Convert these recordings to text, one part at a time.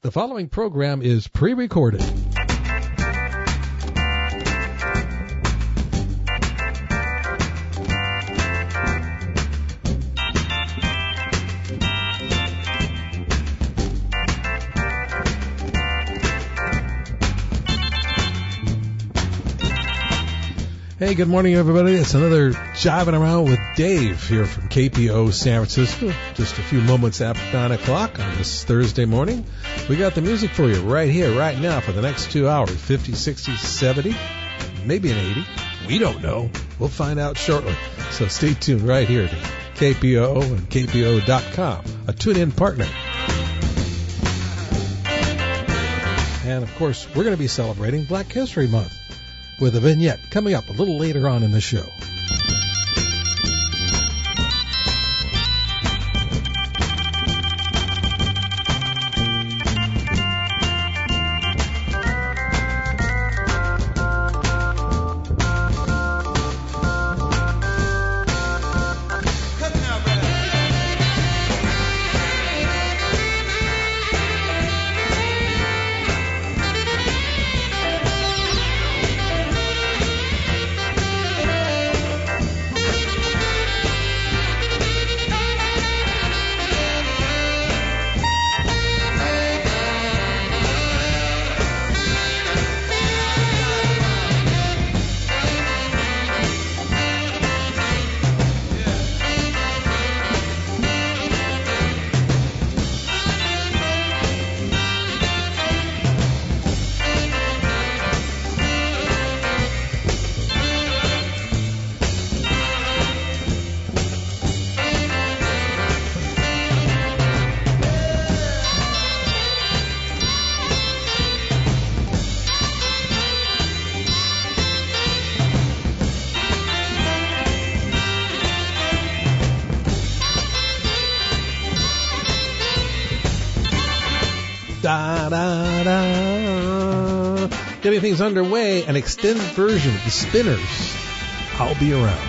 The following program is pre-recorded. Hey, good morning, everybody. It's another Jiving Around with Dave here from KPO San Francisco. Just a few moments after 9 o'clock on this Thursday morning. We got the music for you right here, right now for the next 2 hours, 50, 60, 70, maybe an 80. We don't know. We'll find out shortly. So stay tuned right here to KPO and KPO.com, a tune-in partner. And, of course, we're going to be celebrating Black History Month with a vignette coming up a little later on in the show. Getting things underway, an extended version of the Spinners, I'll Be Around.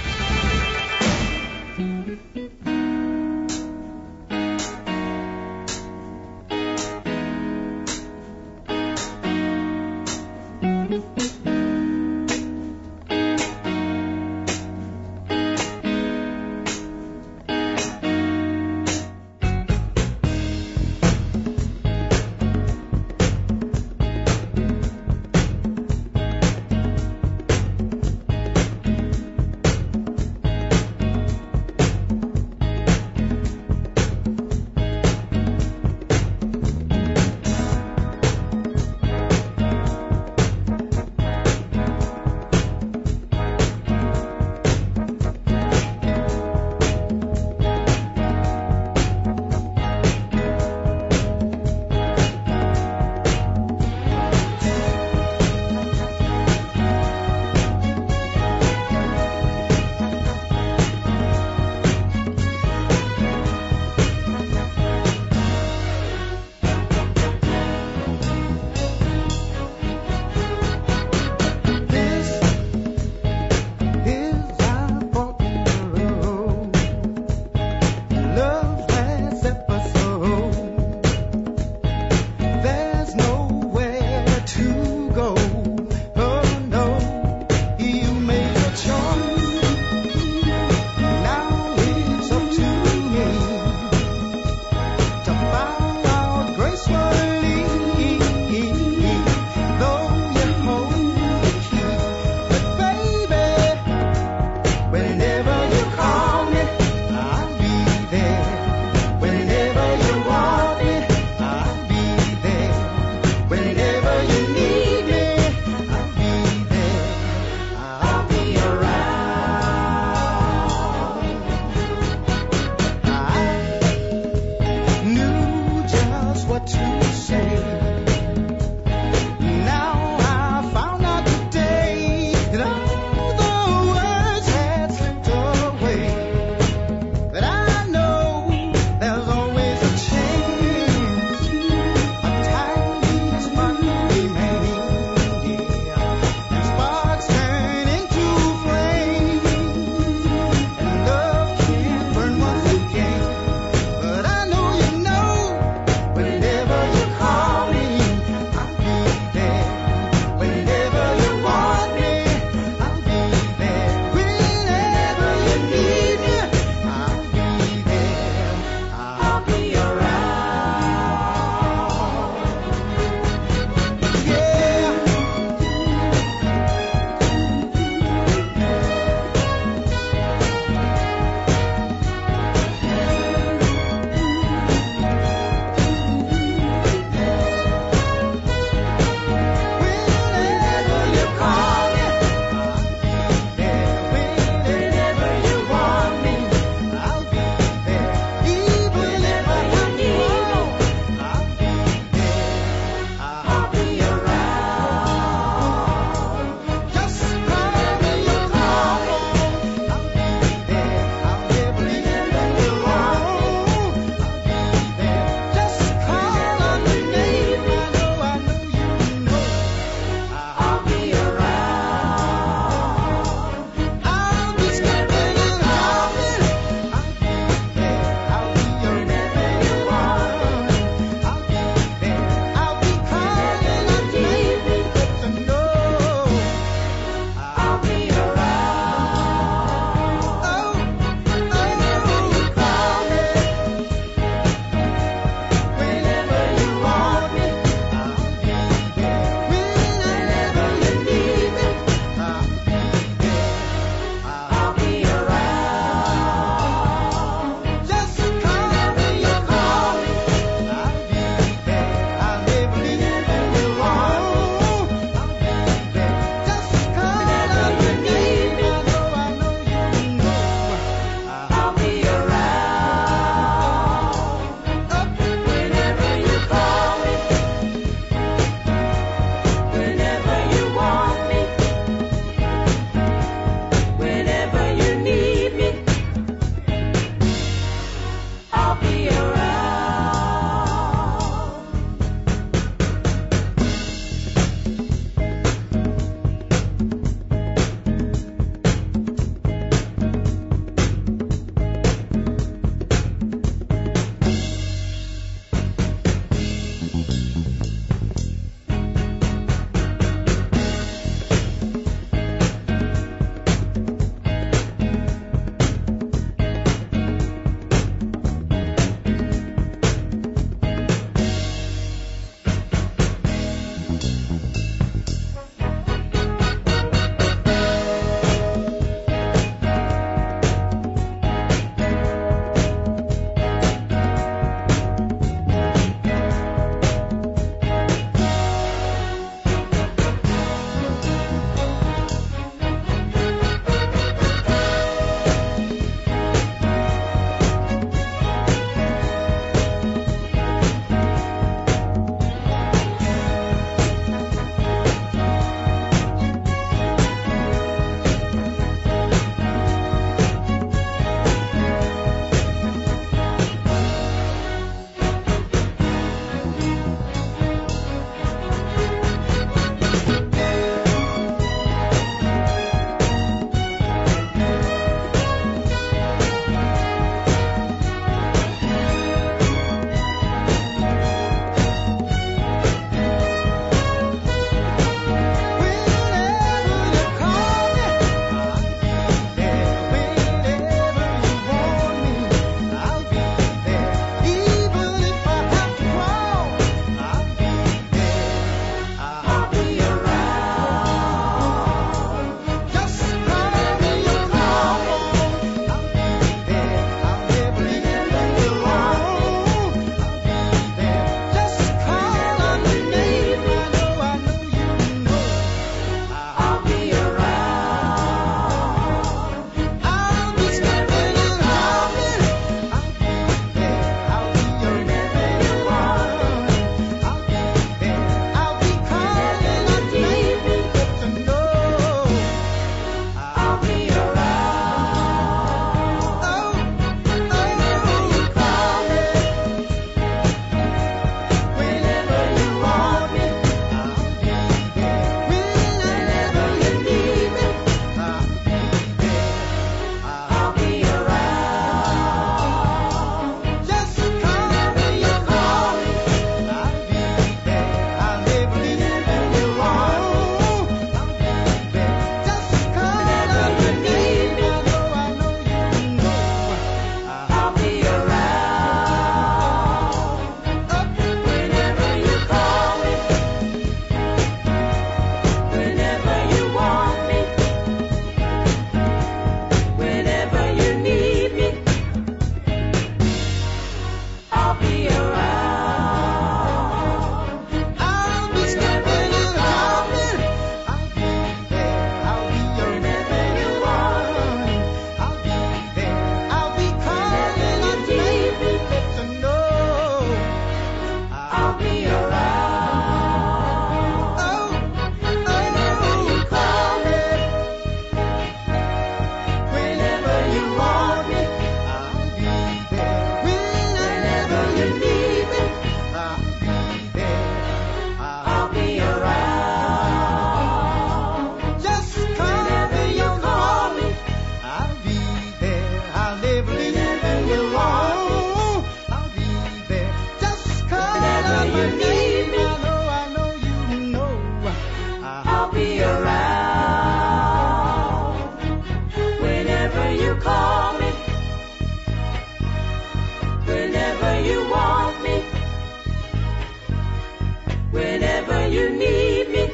Whenever you need me,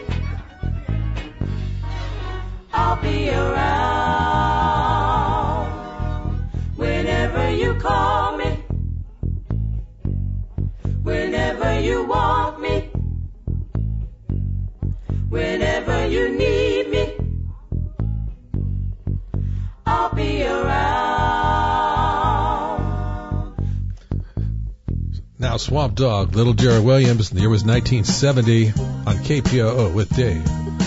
I'll be around. Whenever you call me, whenever you want me, whenever you need me, I'll be around. Now Swamp Dogg, Little Jerry Williams, and the year was 1970 on KPOO with Dave.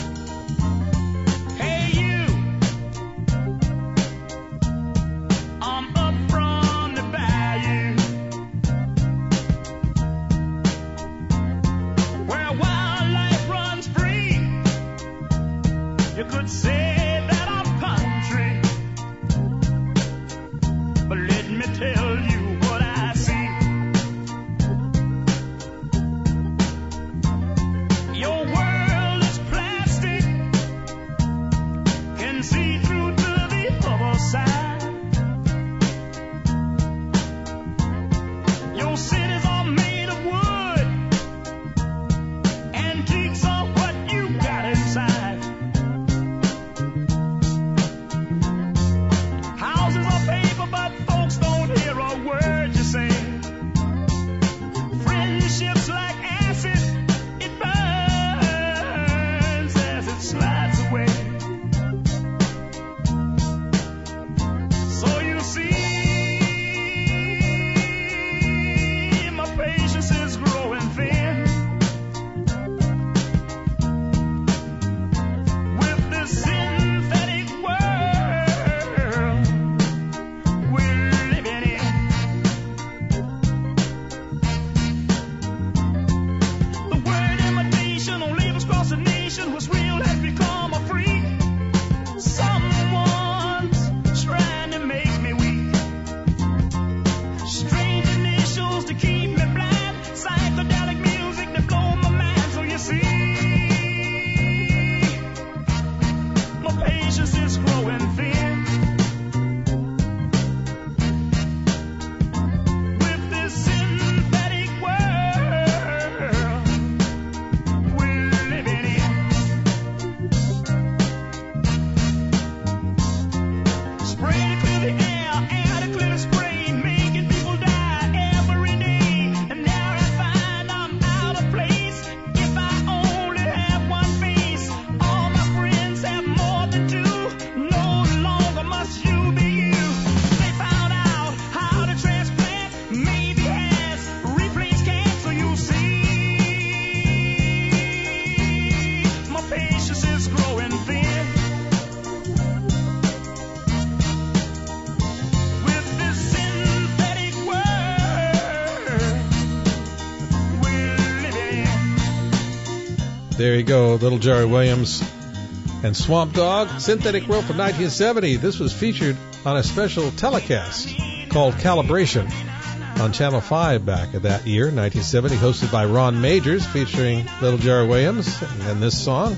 There you go, Little Jerry Williams and Swamp Dogg, Synthetic Rope from 1970. This was featured on a special telecast called Calibration on Channel 5 back at that year, 1970, hosted by Ron Majors, featuring Little Jerry Williams and this song.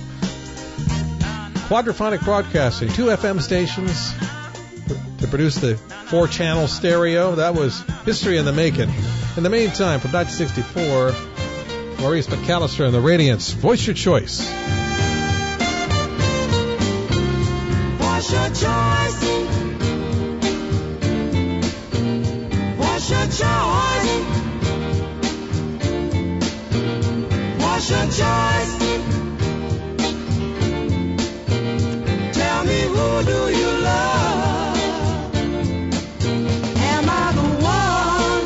Quadraphonic Broadcasting, 2 FM stations to produce the 4-channel stereo. That was history in the making. In the meantime, from 1964, Maurice McAllister and the Radiants, Voice Your Choice. Voice your choice. Voice your choice. Voice your choice. Tell me, who do you love? Am I the one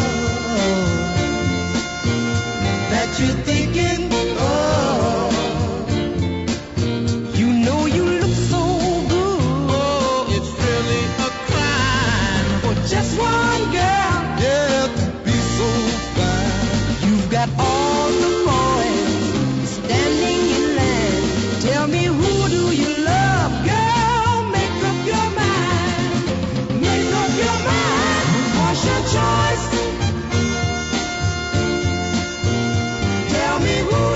that you're thinking of? You know you look so good. Oh, it's really a crime for just one girl. Yeah, to be so fine. You've got all the boys standing in line. Tell me, who do you love, girl? Make up your mind. Make up your mind. What's your choice? Tell me, who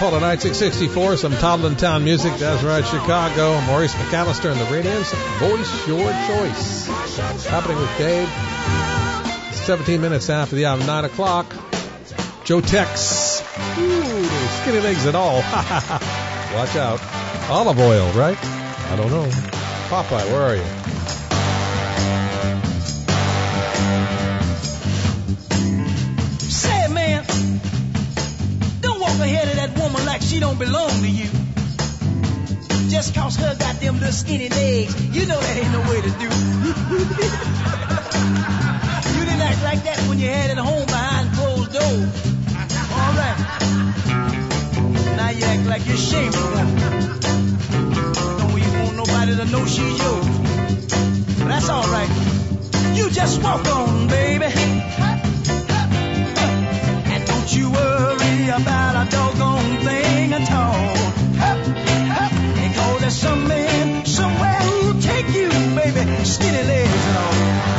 fall of 1964, some Toddlin Town music. That's right, Chicago. Maurice McAllister and the Radiants. Voice Your Choice. Happening with Dave. 17 minutes after the hour, 9 o'clock. Joe Tex. Ooh, skinny legs and all. Watch out. Olive oil, right? I don't know. Popeye, where are you? Say, man, don't walk ahead of that woman like she don't belong to you. Just cause her goddamn little skinny legs, you know that ain't no way to do. You didn't act like that when you had it home behind closed doors. All right. Now you act like you're ashamed of her. Don't even want nobody to know she's yours. But that's all right. You just walk on, baby. And don't you worry about a doggone thing at all. Because there's some man somewhere who'll take you, baby. Skinny legs and all.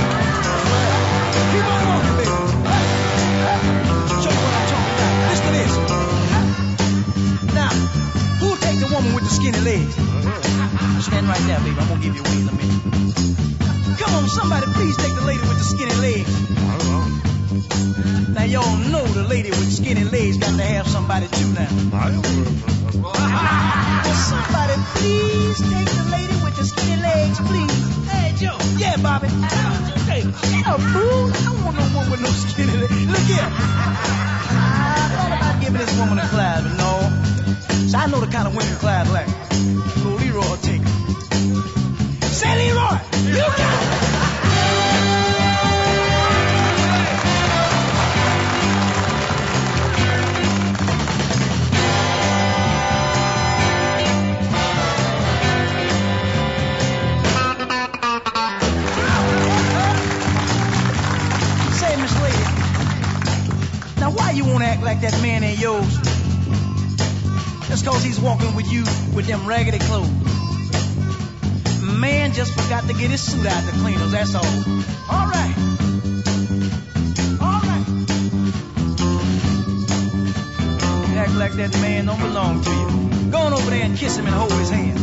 Keep on walking, baby. Show you what I'm talking about. Listen to this. Now, who'll take the woman with the skinny legs? Stand right there, baby. I'm gonna give you away in a minute. Come on, somebody please take the lady with the skinny legs. Now y'all know the lady with skinny legs got to have somebody too now. Will somebody please take the lady with the skinny legs, please? Hey, Joe. Yeah, Bobby. Hey, get a fool. I don't want no one with no skinny legs. Look here. I thought about giving this woman a Clyde, but no. So I know the kind of women Clyde like. So Leroy will take her. Say, Leroy, you got it. You won't act like that man ain't yours. Just cause he's walking with you with them raggedy clothes. Man just forgot to get his suit out the cleaners, that's all. All right. All right. You act like that man don't belong to you. Go on over there and kiss him and hold his hand.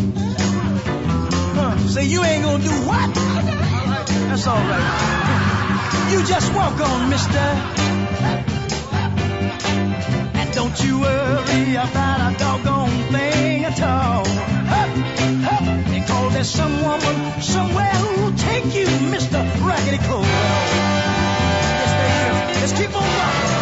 Say you ain't gonna do what? That's all right. You just walk on, mister. Don't you worry about a doggone thing at all. Because there's some woman somewhere who'll take you, Mr. Raggedy Clothes. Yes, they will. Let's keep on walking.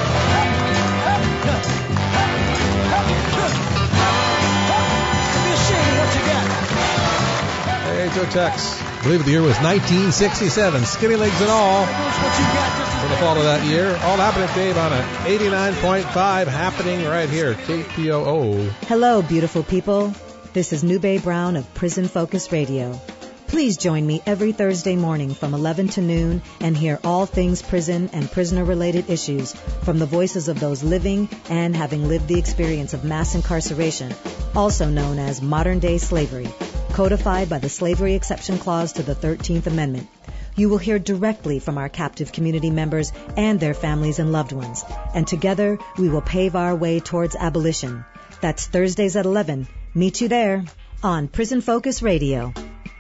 Be ashamed of what you got. Hey, Joe Tex. I believe the year was 1967. Skinny legs and all. For the fall of that year. All happening, Dave, on a 89.5 happening right here, KPOO. Hello, beautiful people. This is Nube Brown of Prison Focus Radio. Please join me every Thursday morning from 11 to noon and hear all things prison and prisoner-related issues from the voices of those living and having lived the experience of mass incarceration, also known as modern-day slavery, codified by the Slavery Exception Clause to the 13th Amendment. You will hear directly from our captive community members and their families and loved ones. And together, we will pave our way towards abolition. That's Thursdays at 11. Meet you there on Prison Focus Radio.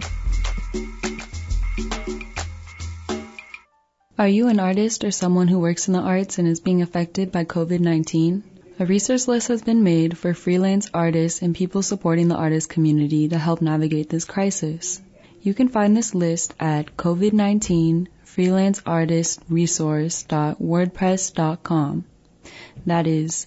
Are you an artist or someone who works in the arts and is being affected by COVID-19? A resource list has been made for freelance artists and people supporting the artist community to help navigate this crisis. You can find this list at COVID-19freelanceartistresource.wordpress.com. That is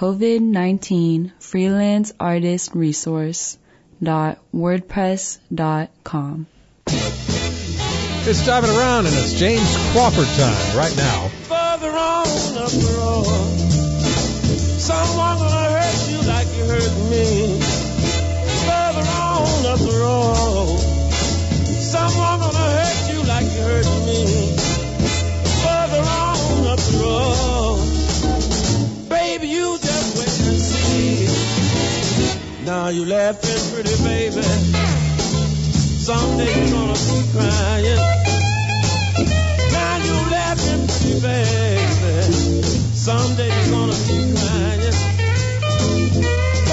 COVID-19freelanceartistresource.wordpress.com. It's Driving Around, and it's James Crawford time right now. Further on up the road, someone gonna hurt you like you hurt me. Further on up the road, someone gonna hurt you like you hurt me. Further on up the road, baby, you just wait and see. Now you laughing pretty, baby. Someday you're gonna be crying. Now you laughing pretty, baby. Someday you're gonna be crying.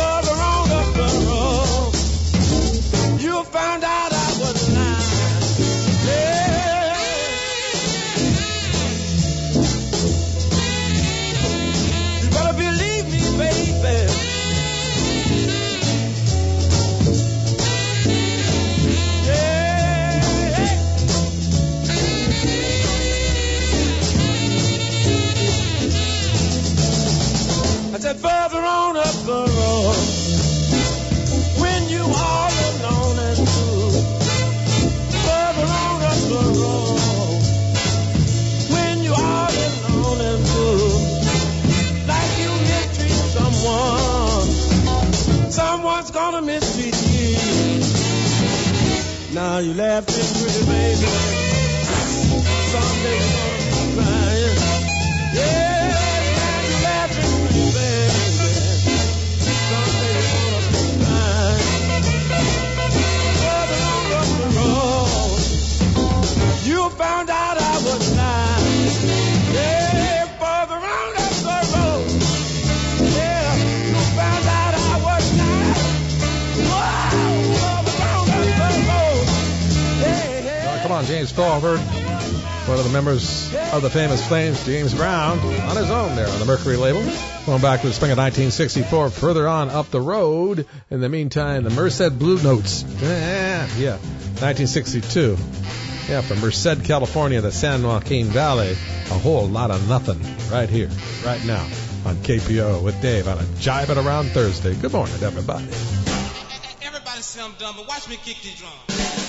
Now you laughing pretty baby. Someday you're gonna be crying. Yeah, now you laughing pretty baby. Someday you're gonna be crying. Further on up the road, you found out I was lying. Yeah, further on up the road, yeah, you found out I was lying. Wow, further on up the road. Come on, James Fulford, one of the members of the famous Flames, James Brown, on his own there on the Mercury label. Going back to the spring of 1964, further on up the road. In the meantime, the Merced Blue Notes. Yeah, 1962. Yeah, from Merced, California, the San Joaquin Valley. A whole lot of nothing right here, right now on KPO with Dave on a Jiving Around Thursday. Good morning, everybody. Everybody say I'm dumb, but watch me kick these drums.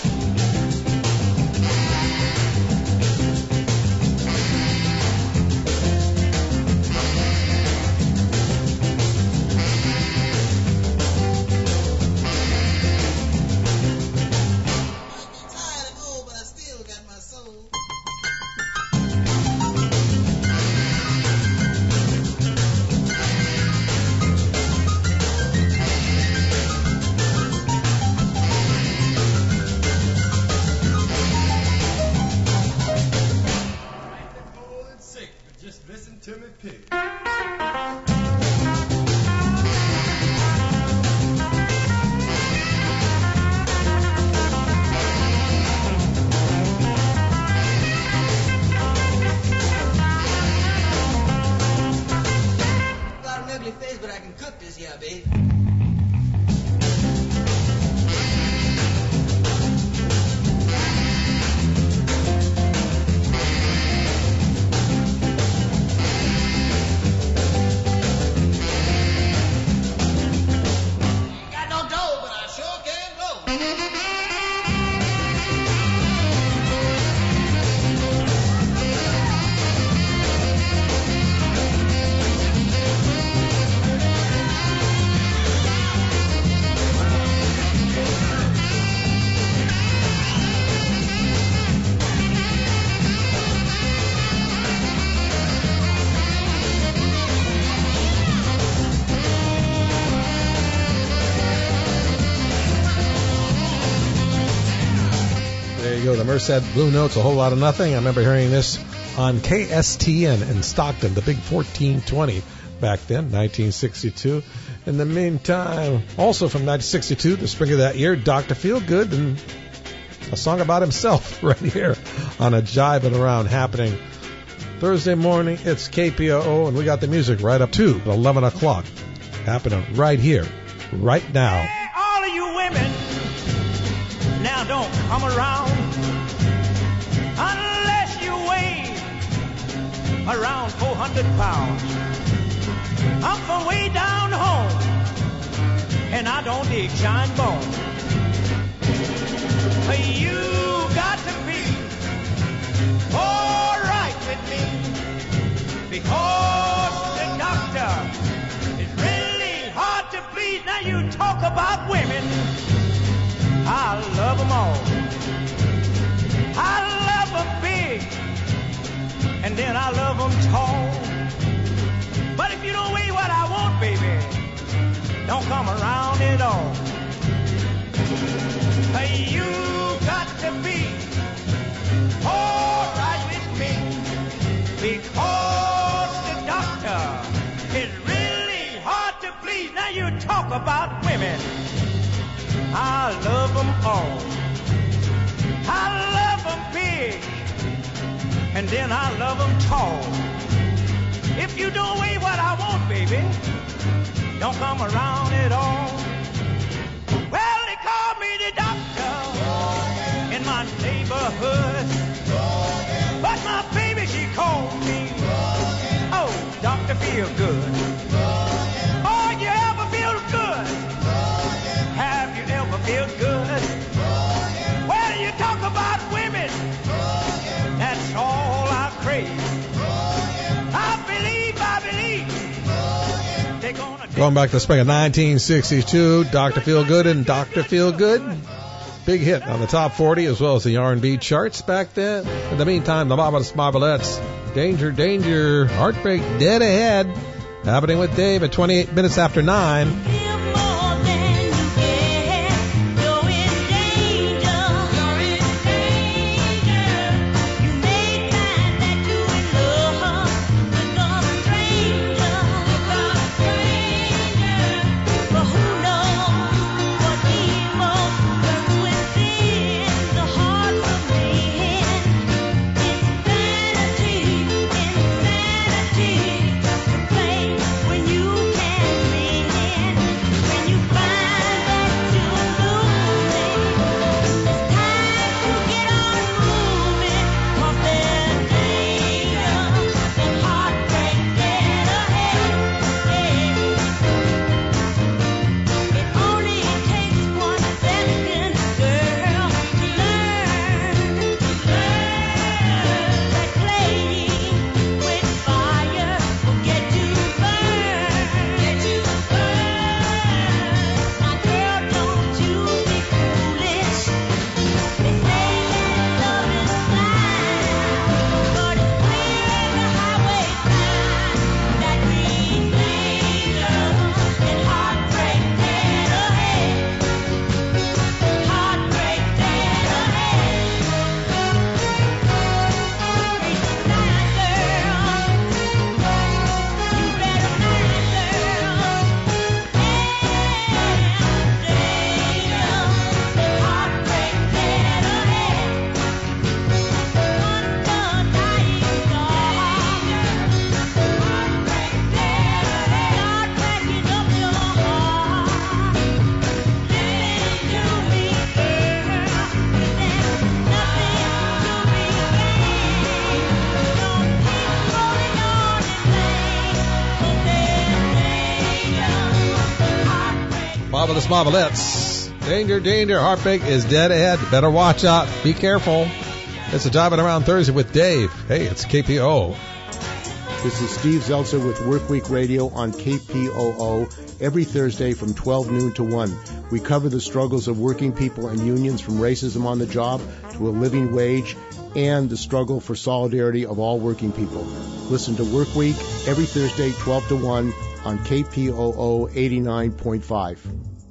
The Merced Blue Notes, a whole lot of nothing. I remember hearing this on KSTN in Stockton, the big 1420 back then, 1962. In the meantime, also from 1962, the spring of that year, Dr. Feelgood, and a song about himself right here on a Jiving Around happening Thursday morning. It's KPOO, and we got the music right up to 11 o'clock happening right here, right now. Hey, all of you women, now don't come around unless you weigh around 400 pounds. I'm from way down home, and I don't dig shine bone. You got to be all right with me, because the doctor is really hard to please. Now you talk about women, I love them all. I love them big, and then I love them tall. But if you don't weigh what I want, baby, don't come around at all. You got to be all right with me, because the doctor is really hard to please. Now you talk about women, I love them all. I love them big, and then I love them tall. If you don't weigh what I want, baby, don't come around at all. Well, they call me the doctor in my neighborhood, but my baby, she called me, oh, Dr. Feelgood. Oh, you ever feel good? Have you ever felt good? Well, you talk about women, that's all I crave. I believe they're gonna... Going back to the spring of 1962, Dr. Feelgood and Dr. Feelgood big hit on the top 40 as well as the R&B charts back then. In the meantime, the Marvelous Marvelettes, Danger, Danger, Heartbreak, Dead Ahead, happening with Dave at 28 minutes after 9. Marvelous Marvelettes. Danger, danger, Heartbreak is dead ahead. Better watch out. Be careful. It's a Driving Around Thursday with Dave. Hey, it's KPO. This is Steve Zeltzer with Workweek Radio on KPOO every Thursday from 12 noon to 1. We cover the struggles of working people and unions from racism on the job to a living wage and the struggle for solidarity of all working people. Listen to Workweek every Thursday 12 to 1 on KPOO 89.5.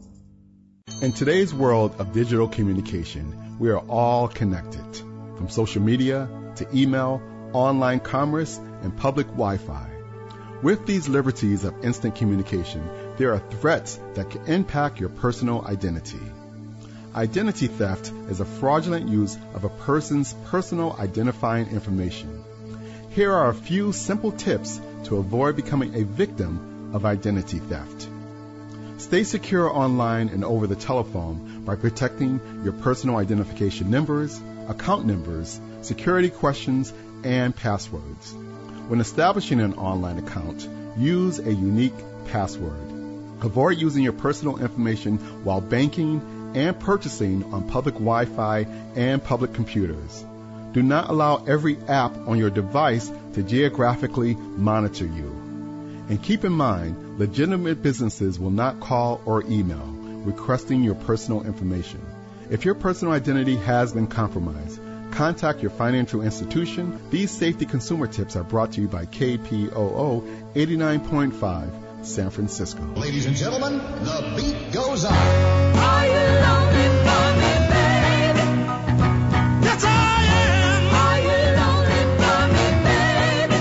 In today's world of digital communication, we are all connected, from social media to email, online commerce, and public Wi-Fi. With these liberties of instant communication, there are threats that can impact your personal identity. Identity theft is a fraudulent use of a person's personal identifying information. Here are a few simple tips to avoid becoming a victim of identity theft. Stay secure online and over the telephone by protecting your personal identification numbers, account numbers, security questions, and passwords. When establishing an online account, use a unique password. Avoid using your personal information while banking and purchasing on public Wi-Fi and public computers. Do not allow every app on your device to geographically monitor you. And keep in mind, legitimate businesses will not call or email requesting your personal information. If your personal identity has been compromised, contact your financial institution. These safety consumer tips are brought to you by KPOO 89.5 San Francisco. Ladies and gentlemen, the beat goes on. Are you lonely for me, baby? Yes, I am. Are you lonely for me, baby?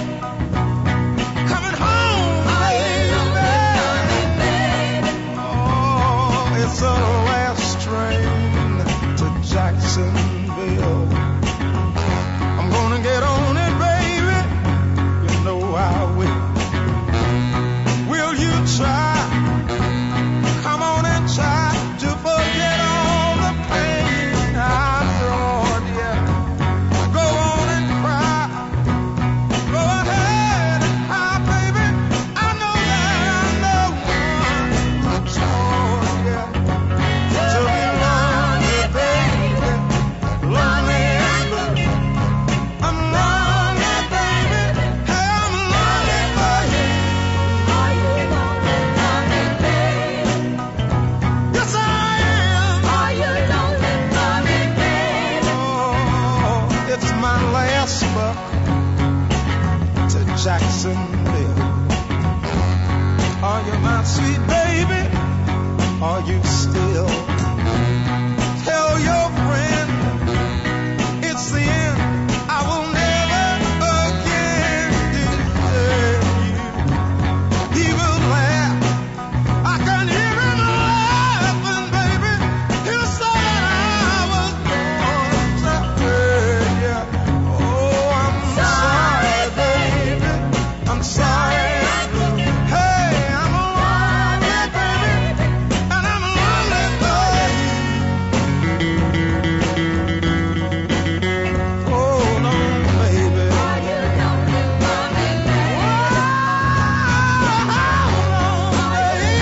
Coming home, are you lonely for me, baby? Oh, it's a last train to Jacksonville. I'm gonna get on it, baby. You know I will. Will you try? Come on and try to forget all Jacksonville. Are you my sweet baby? Are you still? Tell your friend it's the end. I will never again desert you. He will laugh. I can hear him laughing, baby. He'll say I was born to hurt you. Oh, I'm sorry, baby. I'm sorry. Hey, I'm lonely, baby, and I'm lonely for you. Oh, no, baby. Are you lonely for me, baby? Oh, baby.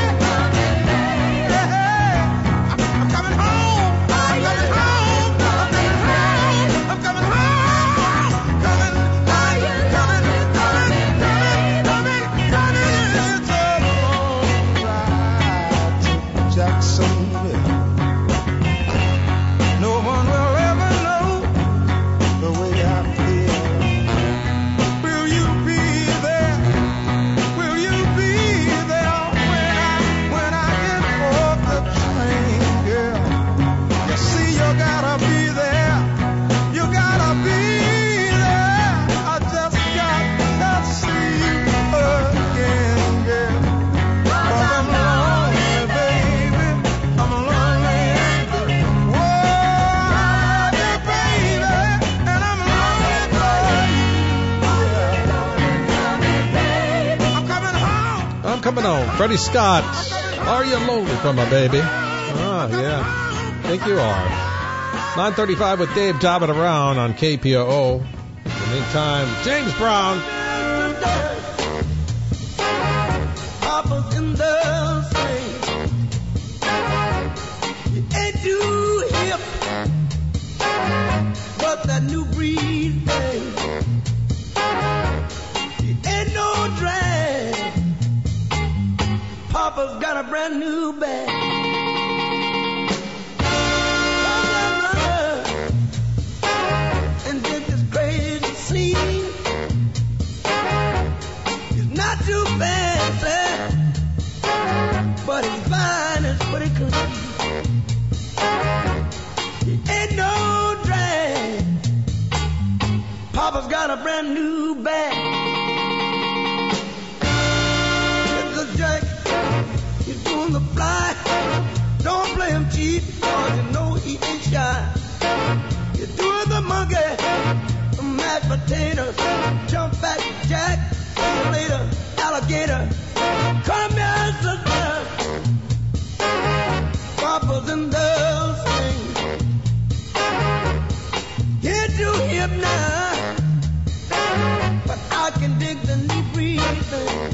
I'm coming home. I'm coming home. I'm coming home. I'm coming home. Coming. Are you coming? Coming. It's a long ride to Jacksonville. No one will ever know the way I feel. Will you be there? Will you be there when I get off the train, girl? You see, you gotta be there. You gotta be there. I just got to see you again, girl. 'Cause I'm lonely, baby. I'm lonely. Whoa, yeah, baby. And I'm lonely for you. I'm coming home. I'm coming home. Freddie Scott. Are you lonely for my baby? Ah, yeah. I think you are. 9:35 with Dave jobbing around on KPOO. In the meantime, James Brown. Papa's in the same. You ain't too hip, but that new breed thing. You ain't no drag. Papa's got a brand new bag. And did this crazy scene. He's not too fancy, but his fine is pretty clean. He ain't no drag. Papa's got a brand new bag. It's a jack. He's doing the fly. Don't play him cheap, cause you know he ain't shy. You're doing the monkey, the mashed potatoes, jump back, jack, see you later, alligator. Come here, sister. Papa's in the sing. Get too hip now, but I can dig the new breed thing.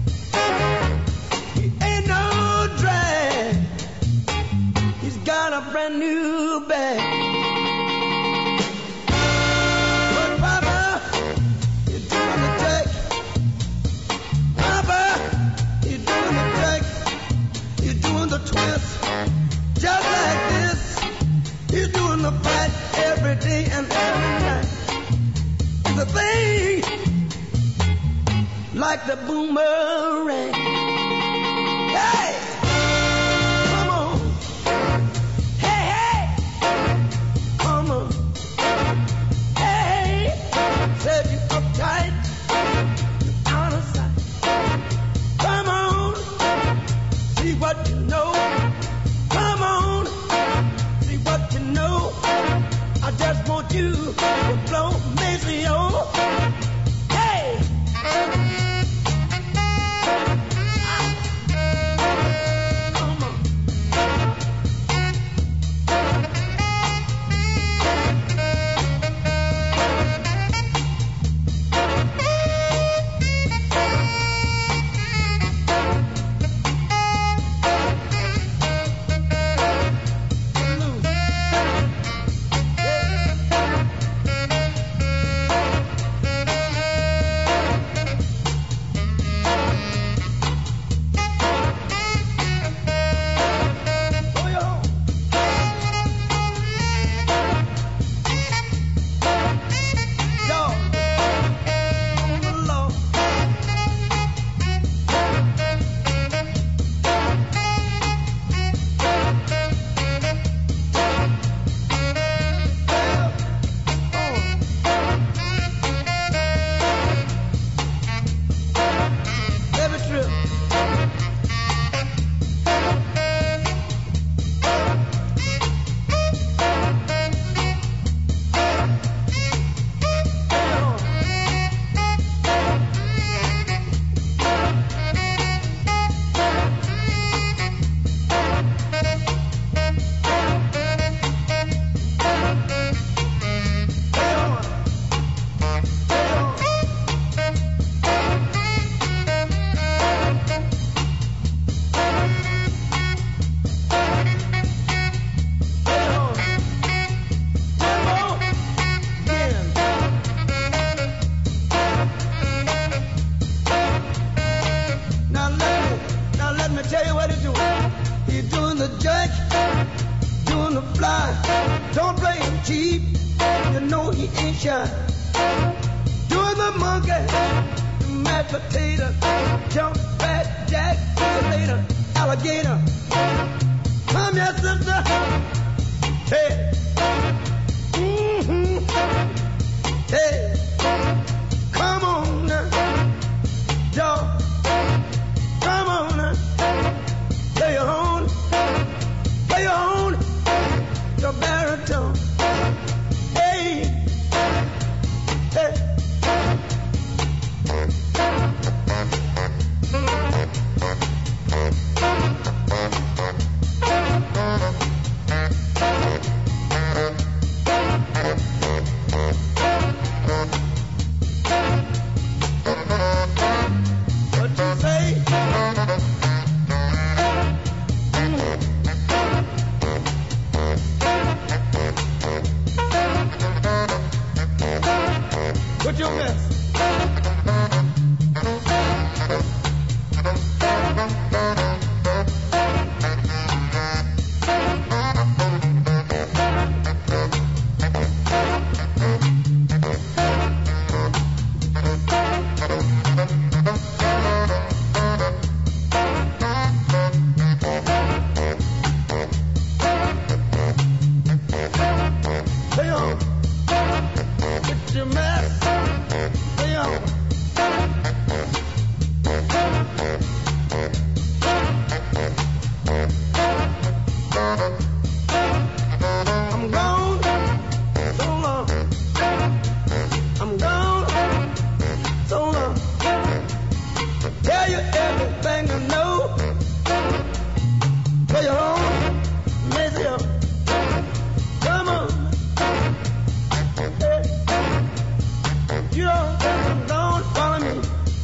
He ain't no drag. He's got a brand new bag. But Papa, you're doing the jack. Papa, you're doing the jack. You're doing the twist. Just like this. He's doing the fight every day and every night. It's a thing like the boomerang. Hey! Come on. Hey, hey! Come on. Hey! Said you uptight. You're out of sight. Come on. See what you know. Come on. See what you know. I just want you to blow Maceo. Hey! wanna fly, don't play him cheap. You know he ain't shy. Doing the monkey, the mashed potato, jump back, jack, see you later, alligator. Come here, sister. Hey. Mm-hmm. Hey. Come on now. Dog. Come on now. Play your own. Play your own. Your baritone. Hey. Hey. What you say? Put your best. Play on. Put your mask. Play on. I'm gone. So long. I'm gone. So long. Tell you everything I know. Play your own. Lazy up. Come on. Hey. You don't think I'm gonna follow me.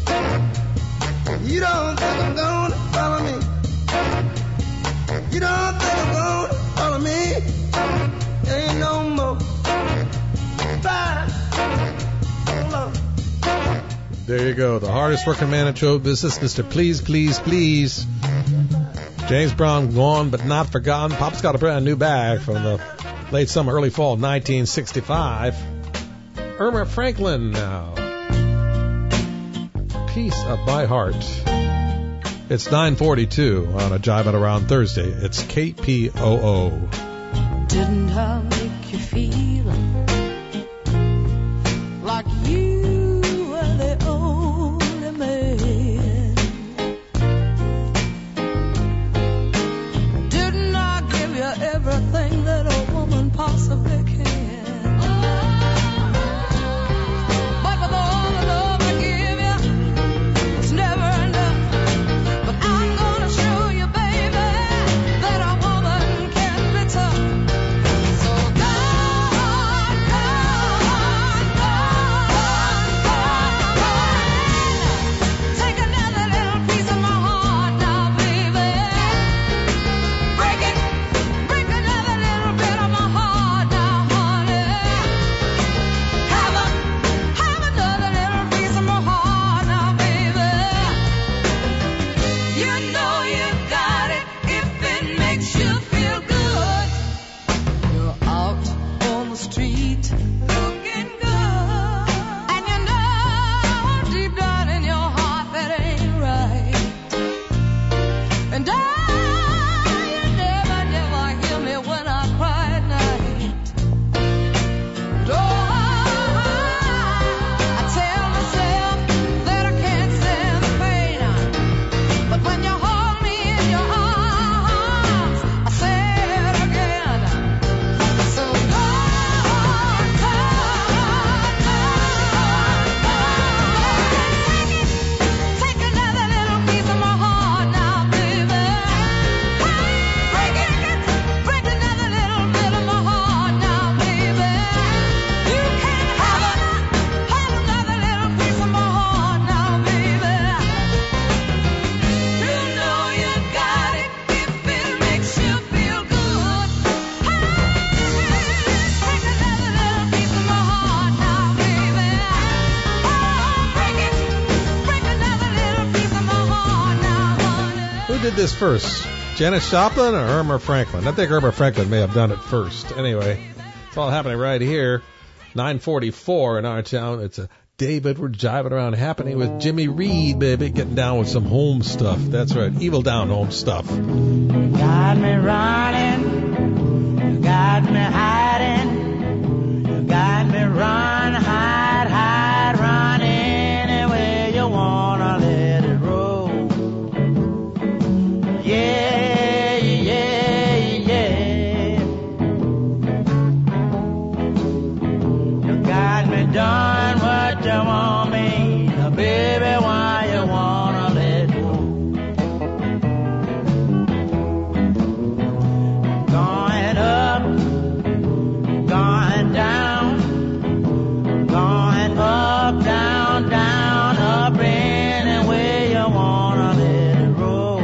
You don't think I'm gonna follow me. You don't think I'm gonna follow me. Ain't no more. Bye. Hold on. There you go. The hardest working man in show business, Mr. Please, Please, Please. James Brown, gone but not forgotten. Pop's got a brand new bag from the late summer, early fall 1965. Irma Franklin now. Piece of My Heart. It's 9:42 on a Jive It Around Thursday. It's KPOO. Didn't I make you feel like you were the only man? Didn't I give you everything that a woman possibly can? But with all the love I give you, it's never enough. But I'm gonna show you, baby, that a woman can be tough. So gone, gone, gone, gone. Take another little piece of my heart now, baby. Break it, break another little bit of my heart now, honey. Have another little piece of my heart now, baby. You know you got it if it makes you feel good. You're out on the street looking good, and you know deep down in your heart that ain't right. And you never, never hear me when I cry at night. And I tell myself that I can't stand the pain. But when you hold me in your arms, I say it again. So gone, gone, gone. Take another little piece of my heart now, baby. Break it, break another little bit of my heart now, baby. You can have another little piece of my heart now, baby. You know you got it if it makes you feel good. Take another little piece of my heart now, baby. Break it, break another little piece of my heart now, honey. Who did this first? Janis Joplin or Irma Franklin? I think Irma Franklin may have done it first. Anyway, it's all happening right here. 9:44 in our town. It's a David, we're jiving around happening with Jimmy Reed, baby, getting down with some home stuff. That's right, Evil Down home stuff. Got me running, you got me hiding, you got me run, hide, run anywhere you wanna let it roll. Yeah, yeah, yeah. You got me done what you want me, baby, why you wanna let go? Going up, going down, going up, down, down, up anywhere you wanna let it roll.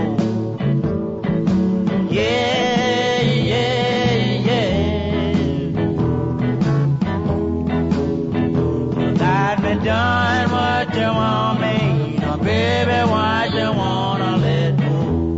Yeah, yeah, yeah. You got me done what you want me, now baby, why you wanna let go?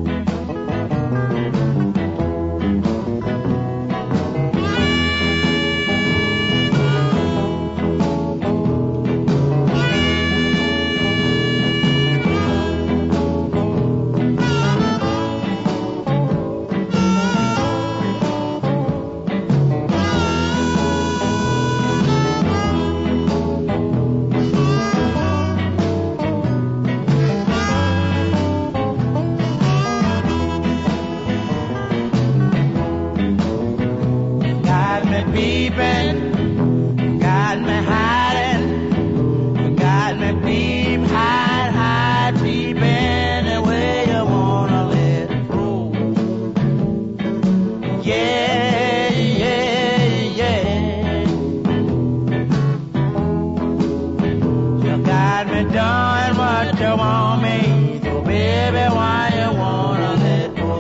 Got me peeping, got me hiding, got me peep, hide, peep anywhere you wanna let it roll. Yeah, yeah, yeah. You got me doing what you want me, so baby, why you wanna let go?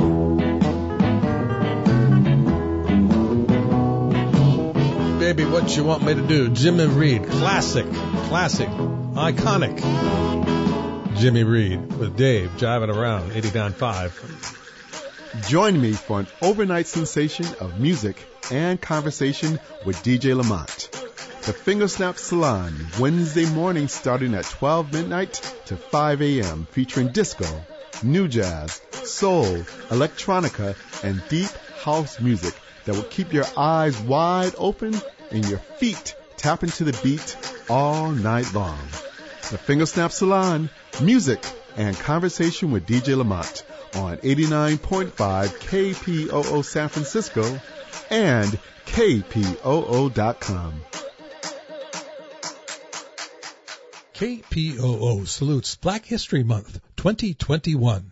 Baby, what you want me to do? Jimmy Reed, classic, iconic. Jimmy Reed with Dave, jiving around, 89.5. Join me for an overnight sensation of music and conversation with DJ Lamont. The Fingersnap Salon, Wednesday morning starting at 12 midnight to 5 a.m., featuring disco, new jazz, soul, electronica, and deep house music that will keep your eyes wide open and your feet tapping to the beat all night long. The Fingersnap Salon, music and conversation with DJ Lamont on 89.5 KPOO San Francisco and KPOO.com. KPOO salutes Black History Month 2021.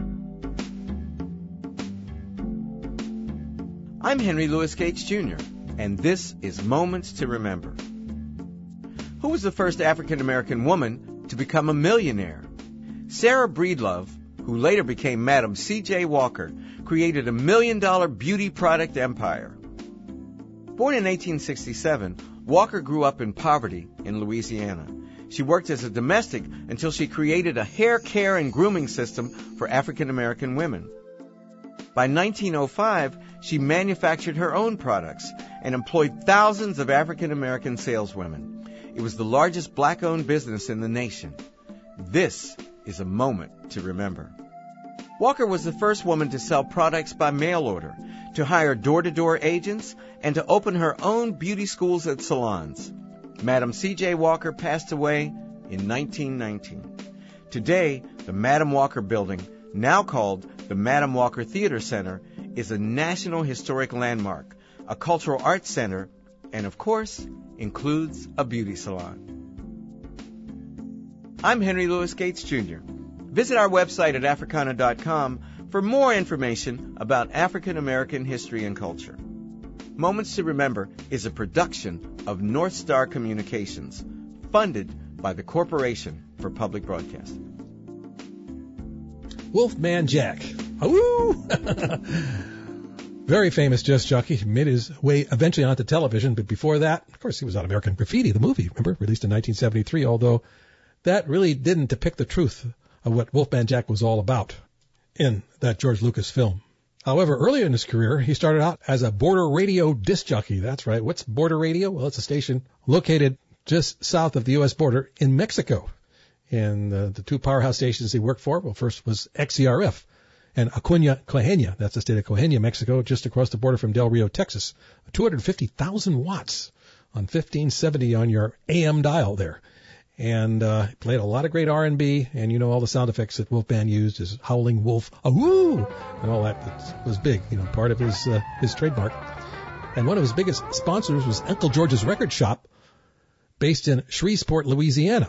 I'm Henry Louis Gates Jr., and this is Moments to Remember. Who was the first African-American woman to become a millionaire? Sarah Breedlove, who later became Madam C.J. Walker, created $1 million beauty product empire. Born in 1867, Walker grew up in poverty in Louisiana. She worked as a domestic until she created a hair care and grooming system for African-American women. By 1905, she manufactured her own products and employed thousands of African-American saleswomen. It was the largest black-owned business in the nation. This is a moment to remember. Walker was the first woman to sell products by mail order, to hire door-to-door agents, and to open her own beauty schools and salons. Madam C.J. Walker passed away in 1919. Today, the Madam Walker Building, now called the Madam Walker Theater Center, is a National Historic Landmark, a cultural arts center, and of course, includes a beauty salon. I'm Henry Louis Gates Jr. Visit our website at Africana.com for more information about African American history and culture. Moments to Remember is a production of North Star Communications, funded by the Corporation for Public Broadcasting. Wolfman Jack. Woo! Very famous disc jockey. He made his way eventually onto television, but before that, of course, he was on American Graffiti, the movie, remember? Released in 1973, although that really didn't depict the truth of what Wolfman Jack was all about in that George Lucas film. However, earlier in his career, he started out as a border radio disc jockey. That's right. What's border radio? Well, it's a station located just south of the U.S. border in Mexico. And the two powerhouse stations he worked for, well, first was XERF and Acuña, Coahuila. That's the state of Coahuila, Mexico, just across the border from Del Rio, Texas. 250,000 watts on 1570 on your AM dial there. And played a lot of great R&B, and you know all the sound effects that Wolfman used, his howling wolf, ahoo, and all that was big, you know, part of his trademark. And one of his biggest sponsors was Uncle George's Record Shop, based in Shreveport, Louisiana.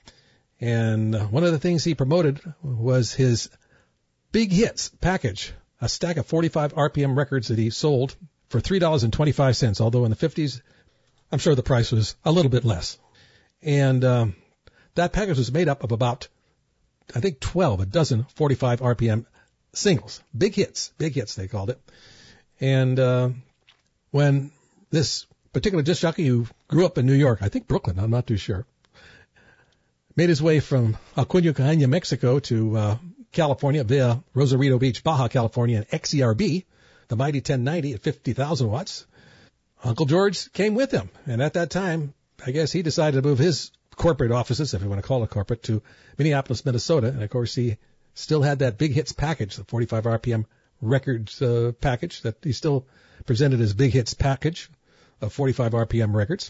And one of the things he promoted was his Big Hits package, a stack of 45 RPM records that he sold for $3.25, although in the 50s, I'm sure the price was a little bit less. And that package was made up of about, I think, 12 45 RPM singles. Big hits they called it. And when this particular disc jockey who grew up in New York, I think Brooklyn, I'm not too sure, made his way from Acuña, Coahuila, Mexico to California via Rosarito Beach, Baja California, and XERB, the mighty 1090 at 50,000 watts, Uncle George came with him. And at that time, I guess he decided to move his corporate offices, if you want to call it corporate, to Minneapolis, Minnesota. And, of course, he still had that Big Hits package, the 45 RPM records package that he still presented as Big Hits package of 45 RPM records,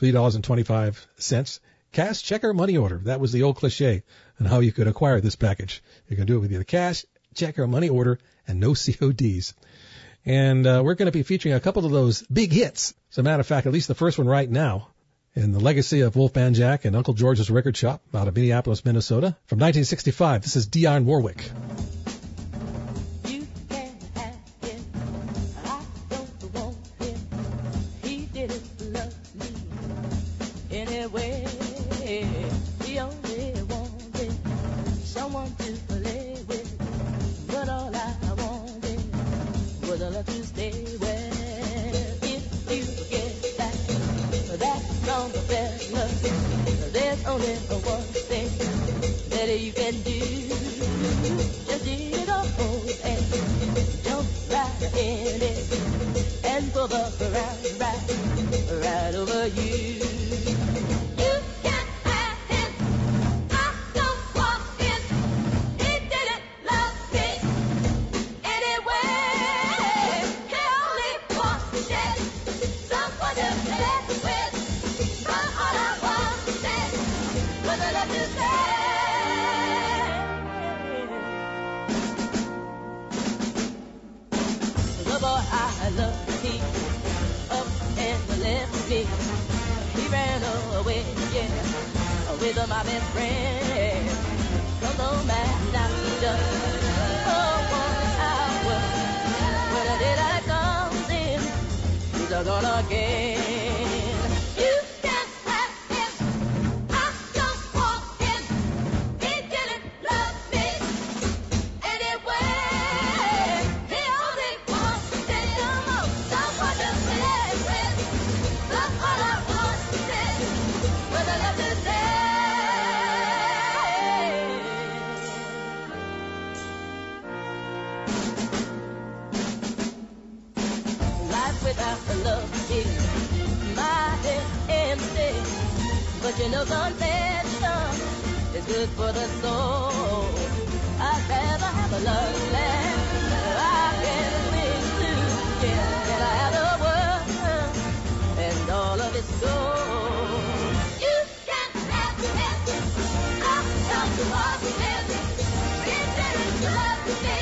$3.25. Cash, check, or money order. That was the old cliche on how you could acquire this package. You can do it with either cash, check, or money order, and no CODs. And we're going to be featuring a couple of those big hits. As a matter of fact, at least the first one right now, in the legacy of Wolfman Jack and Uncle George's Record Shop out of Minneapolis, Minnesota, from 1965. This is Dionne Warwick. You can have him, I don't want him. He didn't love me anyway. He only wanted someone to play with, but all I wanted was a love to stay with. If you get that from the fella, there's only one thing that you can do. Just get off and jump right in it and pull up around right over you. You can't have him, I don't want him. He didn't love me anyway. He only wanted someone to play with, but all I wanted was a love to say. The boy I love, he up and left me. He ran away, yeah, with my best friend. Come on, man, doctor. Oh, 1 hour. When the daylight comes in, he's gone again. You can't have him, I don't want him. He didn't love me anyway. He only wanted someone to play with. That's all I wanted was a love to say. Life without the love is my head empty. But you know confession is good for the soul. I'd rather have a love land I can swing to, yeah, than I have the world and all of its gold. You can't have it, I don't want it. He didn't love me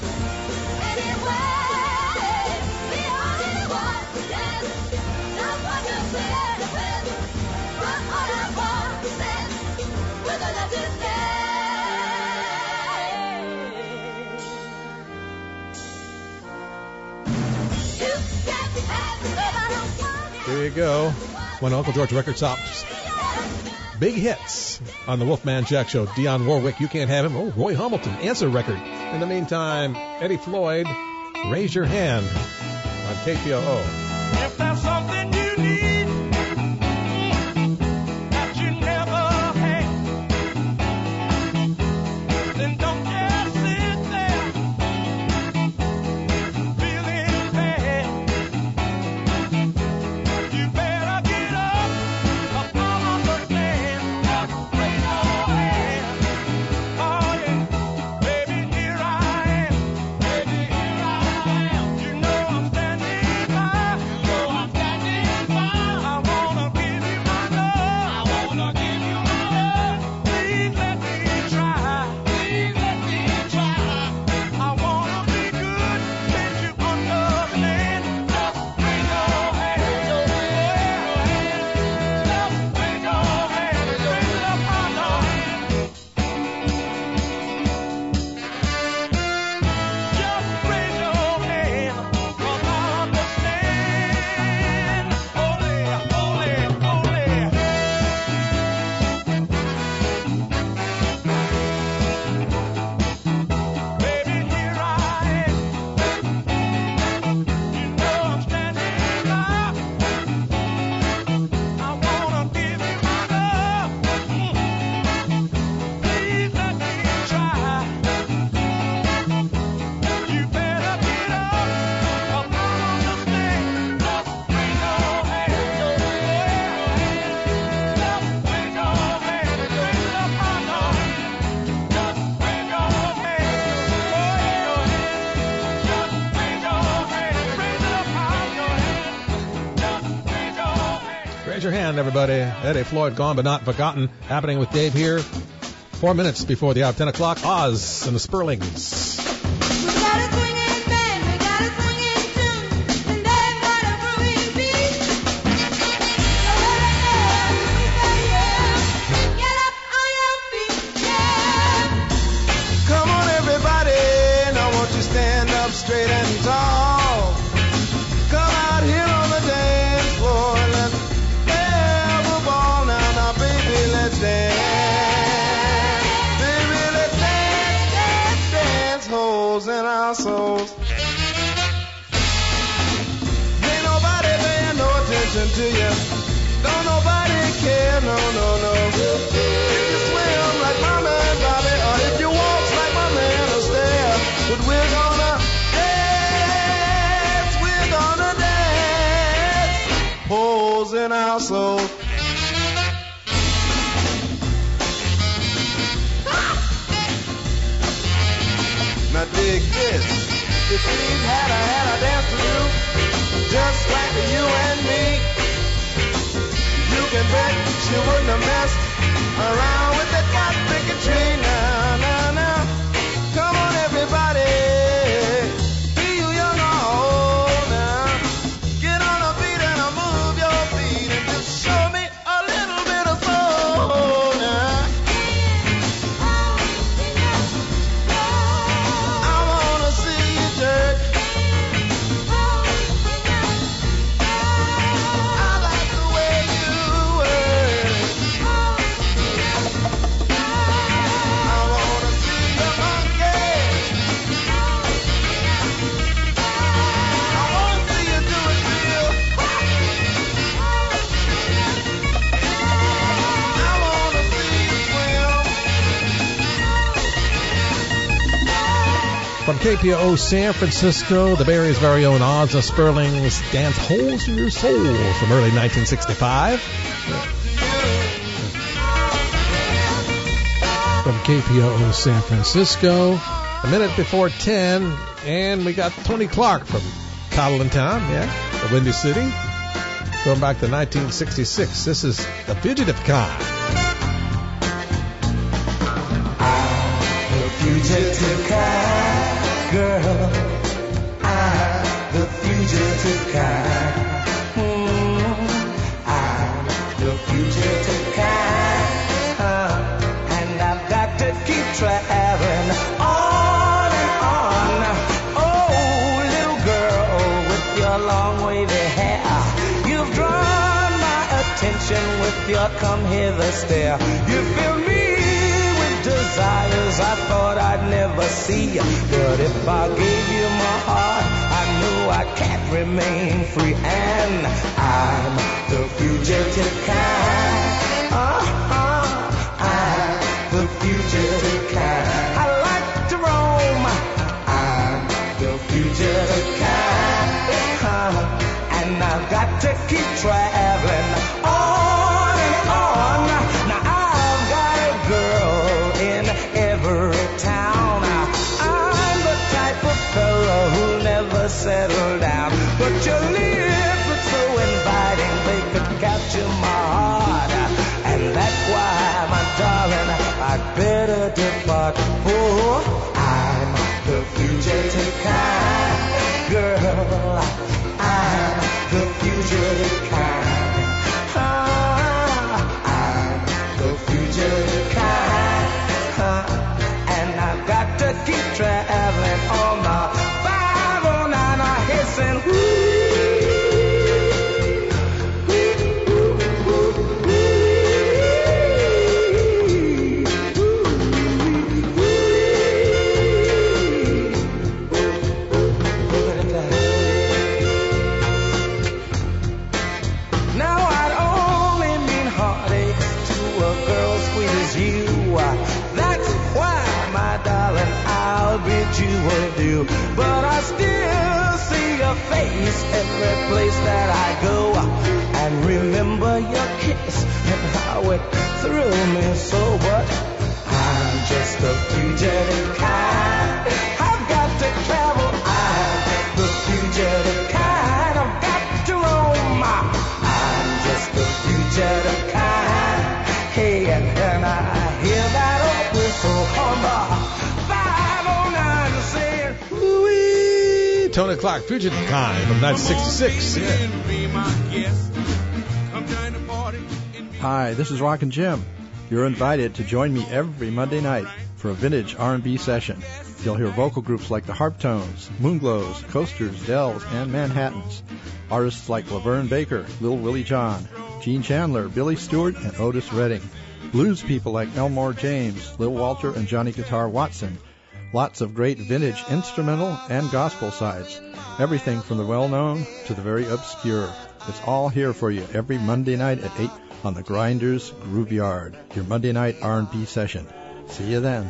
anyway. He only wanted someone to play with, but all I wanted was a love to say. You can't have it, I don't want it. There you go. One of Uncle George Record Shop's big hits on the Wolfman Jack Show. Dionne Warwick, You Can't Have Him. Oh, Roy Hamilton, Answer Record. In the meantime, Eddie Floyd, Raise Your Hand on KPOO. If there's something you need that you never had, then don't just sit there Raise your hand, everybody. Eddie Floyd, Gone But Not Forgotten, happening with Dave here. 4 minutes before the hour, 10 o'clock. Oz and the Sperlings. Come on, everybody, now won't you stand up straight and tall? Come out here on the dance floor and let's have a ball now. Now, baby, let's dance. Baby, let's dance, dance, dance, holes in our souls. Ain't nobody paying no attention to you. Don't nobody care, no, no, no. If you swim like my man Bobby, or if you waltz like my man Astaire, but we're gonna dance, holes in our souls. Now dig this. If Steve had a dance to do, just like you and me, you can bet she wouldn't have messed around with that God-picking tree. Now, now, now, come on everybody, be you young or old now, get on a beat and move your feet and just show me a little bit of soul now. I wanna see you jerk. I like the way you work. I wanna see you monkey. I wanna see you do it real. I wanna see you swim. From KPO San Francisco, the Bay Area's very own Oz and Sperlings dance Holes in Your Soul from early 1965. From KPO San Francisco, a minute before 10, and we got Tony Clark from Cottle Town, the Windy City, going back to 1966. This is The Fugitive Kind. The fugitive kind, girl. I'm the fugitive kind. I'm the fugitive kind. And I've got to keep traveling on and on. Oh, little girl with your long wavy hair, you've drawn my attention with your come hither stare. You fill me desires I thought I'd never see. But if I gave you my heart, I knew I can't remain free. And I'm the fugitive kind. I'm the fugitive kind. I like to roam. I'm the fugitive kind. And I've got to keep traveling on and on. Now I've got a girl in every town. I'm the type of fellow who'll never settle down. But your lips look so inviting, they could capture my heart. And that's why, my darling, I'd better depart. Oh, I'm the fugitive kind. Girl, I'm the fugitive kind. I'm the fugitive kind. And I've got to keep traveling on the 509. I hasten. Now I'd only mean heartaches to a girl sweet as you. That's why, my darling, I'll bid you adieu. But I still see your face every place that I go. And remember your kiss and how it thrilled me so. But I'm just a fugitive kind. I've got to travel. I'm the fugitive kind. I've got to roam. I'm just a fugitive call by 509 and say, Woo-wee. Tony Clark, Fugitive Kind from 1966. Yeah. be my guest. Come join the party. Hi, this is Rockin' Jim. You're invited to join me every Monday night for a vintage R&B session. You'll hear vocal groups like the Harptones, Moonglows, Coasters, Dells, and Manhattans. Artists like Laverne Baker, Lil Willie John, Gene Chandler, Billy Stewart, and Otis Redding. Blues people like Elmore James, Lil Walter, and Johnny Guitar Watson. Lots of great vintage instrumental and gospel sides. Everything from the well-known to the very obscure. It's all here for you every Monday night at 8 on the Grinders Groove Yard, your Monday night R&B session. See you then.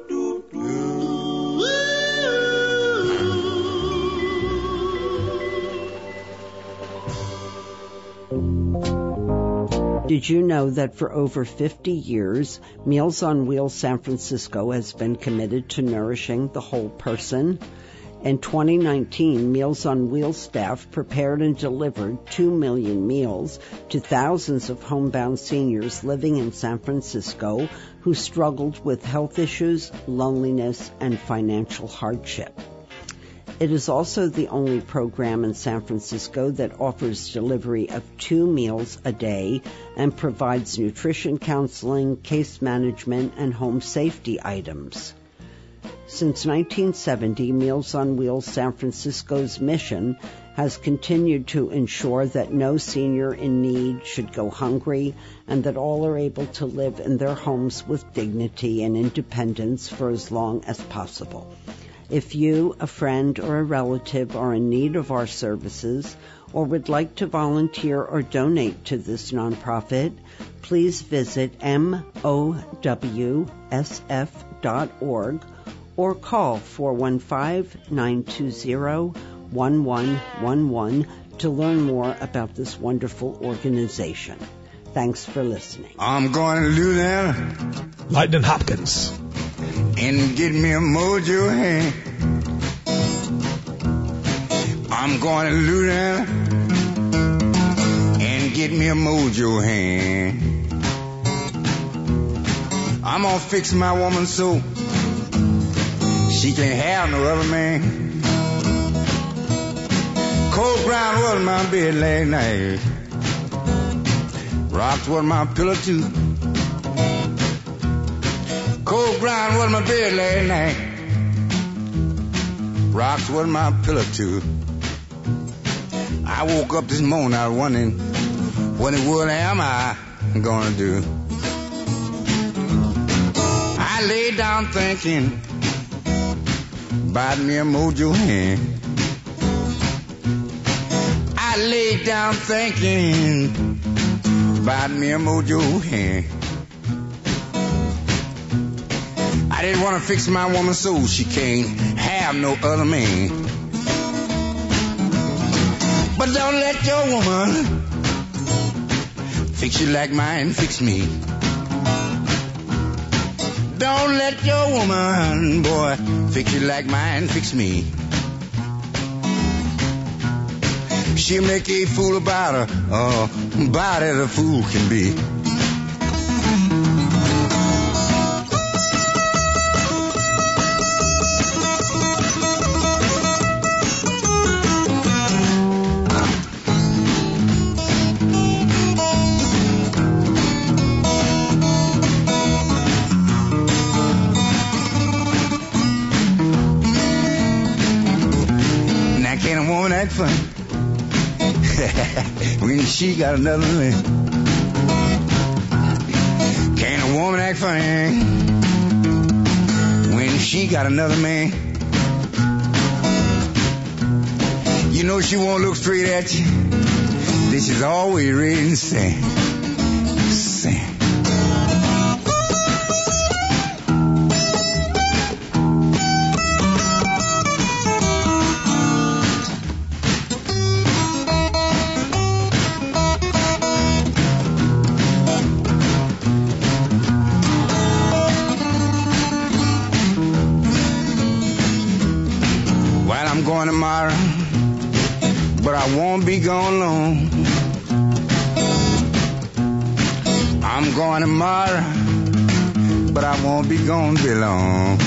Did you know that for over 50 years, Meals on Wheels San Francisco has been committed to nourishing the whole person? In 2019, Meals on Wheels staff prepared and delivered 2 million meals to thousands of homebound seniors living in San Francisco who struggled with health issues, loneliness, and financial hardship. It is also the only program in San Francisco that offers delivery of 2 meals a day and provides nutrition counseling, case management, and home safety items. Since 1970, Meals on Wheels San Francisco's mission has continued to ensure that no senior in need should go hungry and that all are able to live in their homes with dignity and independence for as long as possible. If you, a friend, or a relative are in need of our services or would like to volunteer or donate to this nonprofit, please visit mowsf.org or call 415-920-1111 to learn more about this wonderful organization. Thanks for listening. I'm going to Louisiana. Lightning Hopkins. And get me a mojo hand. I'm going to Louisiana and get me a mojo hand. I'm gonna fix my woman so she can't have no other man. Cold ground was my bed last night. Rocks was my pillow too. Cold ground was my bed last night. Rocks was my pillow too. I woke up this morning, I was wondering what in the world am I gonna do? I lay down thinking about me a mojo hand. I lay down thinking about me a mojo hand. I didn't want to fix my woman so she can't have no other man. But don't let your woman fix you like mine fix me. Don't let your woman, boy, fix you like mine fix me. She'll make a fool about her, about as a fool can be. Act funny when she got another man. Can a woman act funny when she got another man? You know she won't look straight at you. This is always ready to sing. Sing. Going tomorrow, but I won't be gone long. I'm going tomorrow, but I won't be gone be long.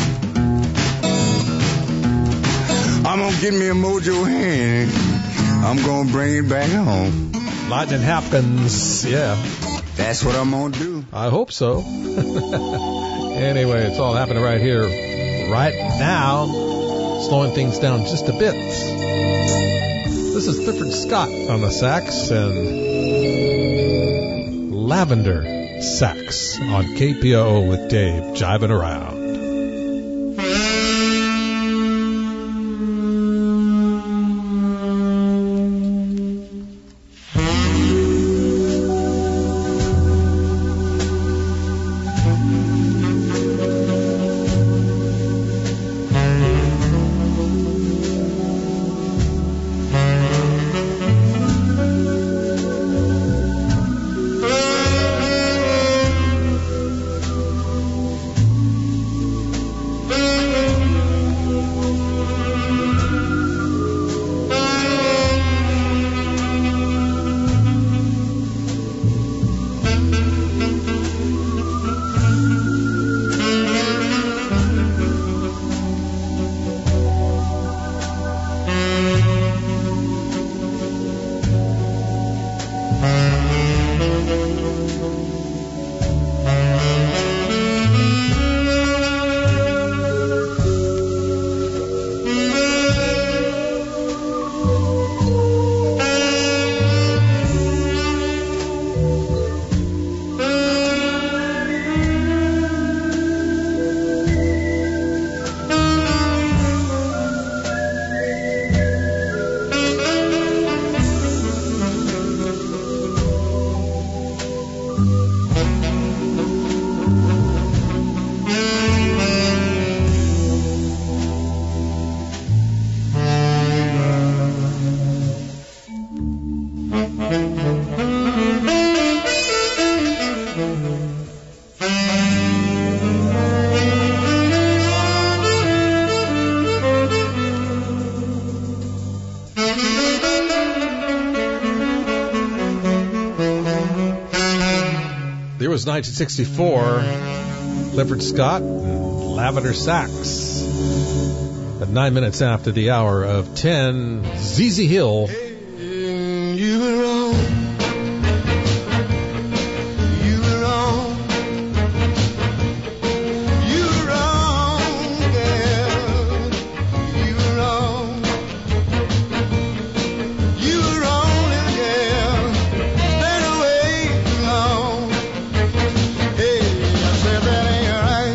I'm gonna get me a Mojo hand. I'm gonna bring it back home. Lightning Hopkins, yeah. That's what I'm gonna do. I hope so. Anyway, it's all happening right here, right now. Slowing things down just a bit. This is Clifford Scott on the sax and Lavender Sax on KPOO with Dave jiving around. There was 1964, Clifford Scott, and Lavender Sax. At 9 minutes after the hour of 10, ZZ Hill. You were wrong. You were wrong. You were wrong, girl. You were wrong. You were wrong, little girl. Stayed away too long. Hey, I said that ain't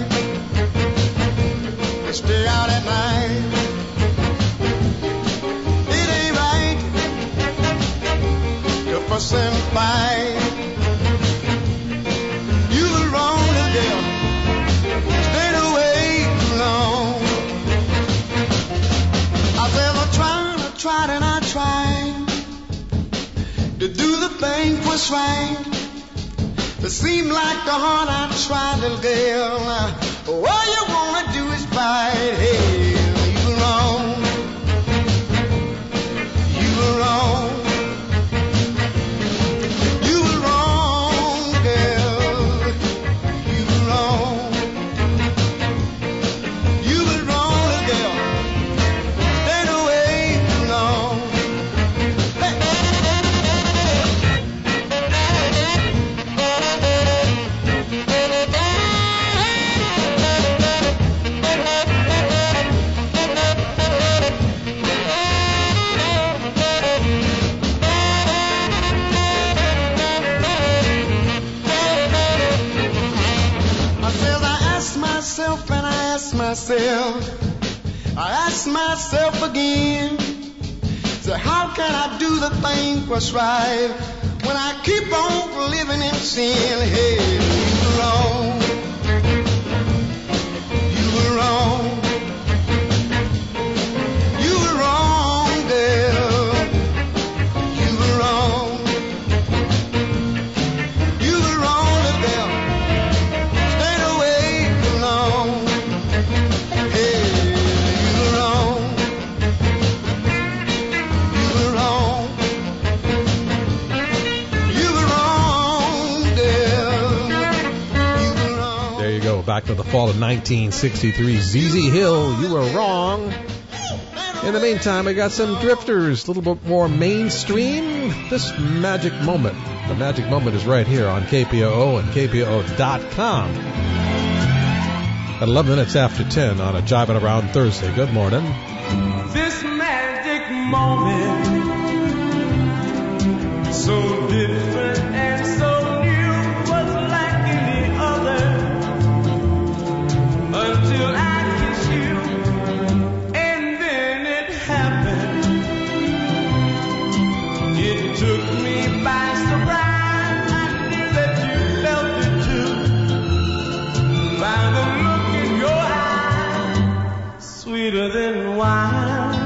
right. Stay out at night. It ain't right. You fuss and fight. You were wrong, little girl. Stayed away too long. I said I tried and I tried to do the thing was right. It seemed like the heart I tried, little girl. All you wanna do is fight. Hey, you were wrong. You were wrong. You were wrong, girl. You were wrong. You were wrong, little girl. Stayed away too long. Hey. I ask myself again, so how can I do the thing what's right when I keep on living in sin? Hey, you were wrong. You were wrong. You were wrong, girl. You were wrong. You were wrong, little girl. Stayed away too long. Hey, you were wrong. You were wrong. You were wrong, girl. You back to the fall of 1963. ZZ Hill, You Were Wrong. In the meantime, we got some drifters, a little bit more mainstream. This Magic Moment. The Magic Moment is right here on KPOO and KPOO.com. At 11 minutes after 10 on a Jiving Around Thursday. Good morning. This magic moment, so different and so new, was like any other until I kissed you, and then it happened. It took me by surprise. I knew that you felt it too, by the look in your eyes, sweeter than wine,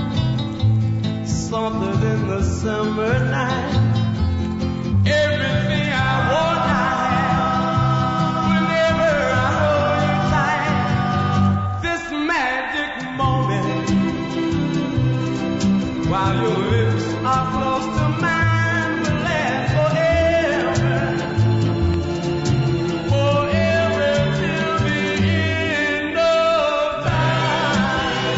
softer than the summer night. Everything I want, I have. Whenever I hold you tight, this magic moment, while your lips are close to mine, will last forever, forever till the end of time.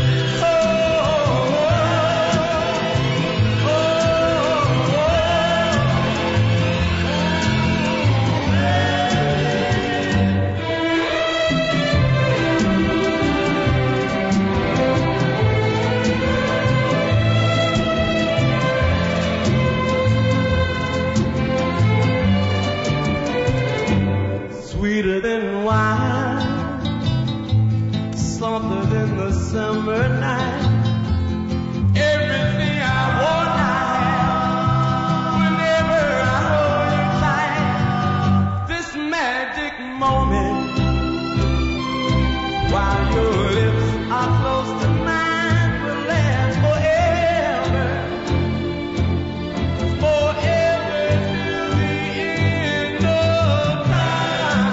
Sweeter than wine, softer than the summer night. Everything I want, I have. Whenever I hold you tight, this magic moment, while your lips are close to mine, will last forever, forever till the end of time.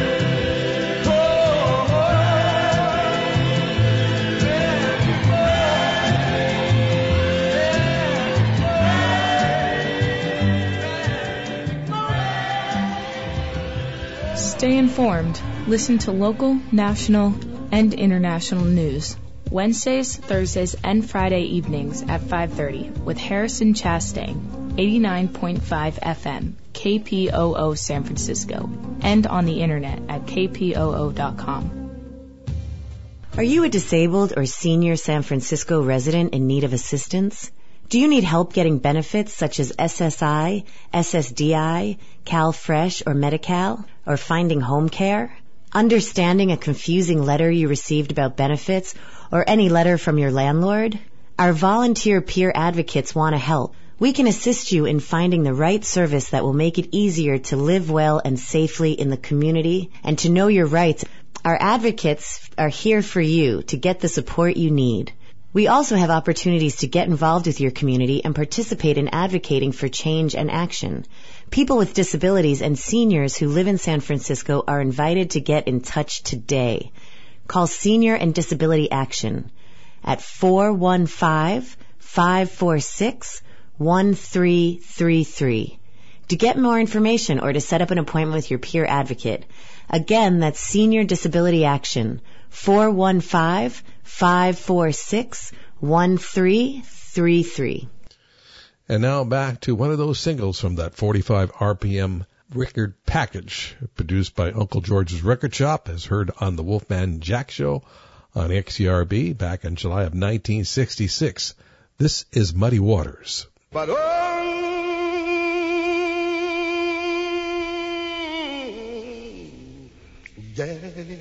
Stay informed. Listen to local, national, and international news. Wednesdays, Thursdays, and Friday evenings at 5:30 with Harrison Chastain, 89.5 FM, KPOO San Francisco, and on the internet at kpoo.com. Are you a disabled or senior San Francisco resident in need of assistance? Do you need help getting benefits such as SSI, SSDI, CalFresh, or Medi-Cal, or finding home care? Understanding a confusing letter you received about benefits, or any letter from your landlord? Our volunteer peer advocates want to help. We can assist you in finding the right service that will make it easier to live well and safely in the community and to know your rights. Our advocates are here for you to get the support you need. We also have opportunities to get involved with your community and participate in advocating for change and action. People with disabilities and seniors who live in San Francisco are invited to get in touch today. Call Senior and Disability Action at 415-546-1333 to get more information or to set up an appointment with your peer advocate. Again, that's Senior Disability Action, 415-546-1333. And now back to one of those singles from that 45 RPM record package produced by Uncle George's Record Shop, as heard on the Wolfman Jack Show on XCRB back in July of 1966. This is Muddy Waters. But yeah.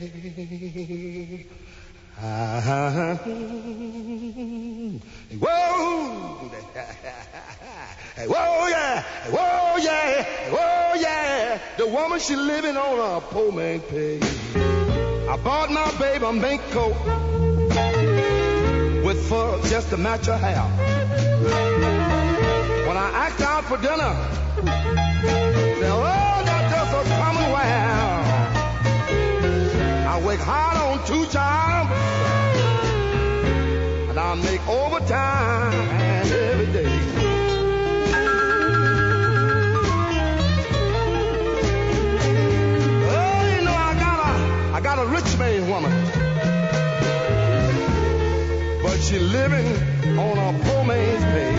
Whoa! Whoa, yeah! Whoa, yeah! Whoa, yeah! The woman, she living on a poor man pay. I bought my baby a mink coat with fur just to match her hair. When I asked out for dinner, said, oh, that's just a common wear. I work hard on 2 jobs, and I make overtime every day. Oh, you know I got a she living on a poor man's pay.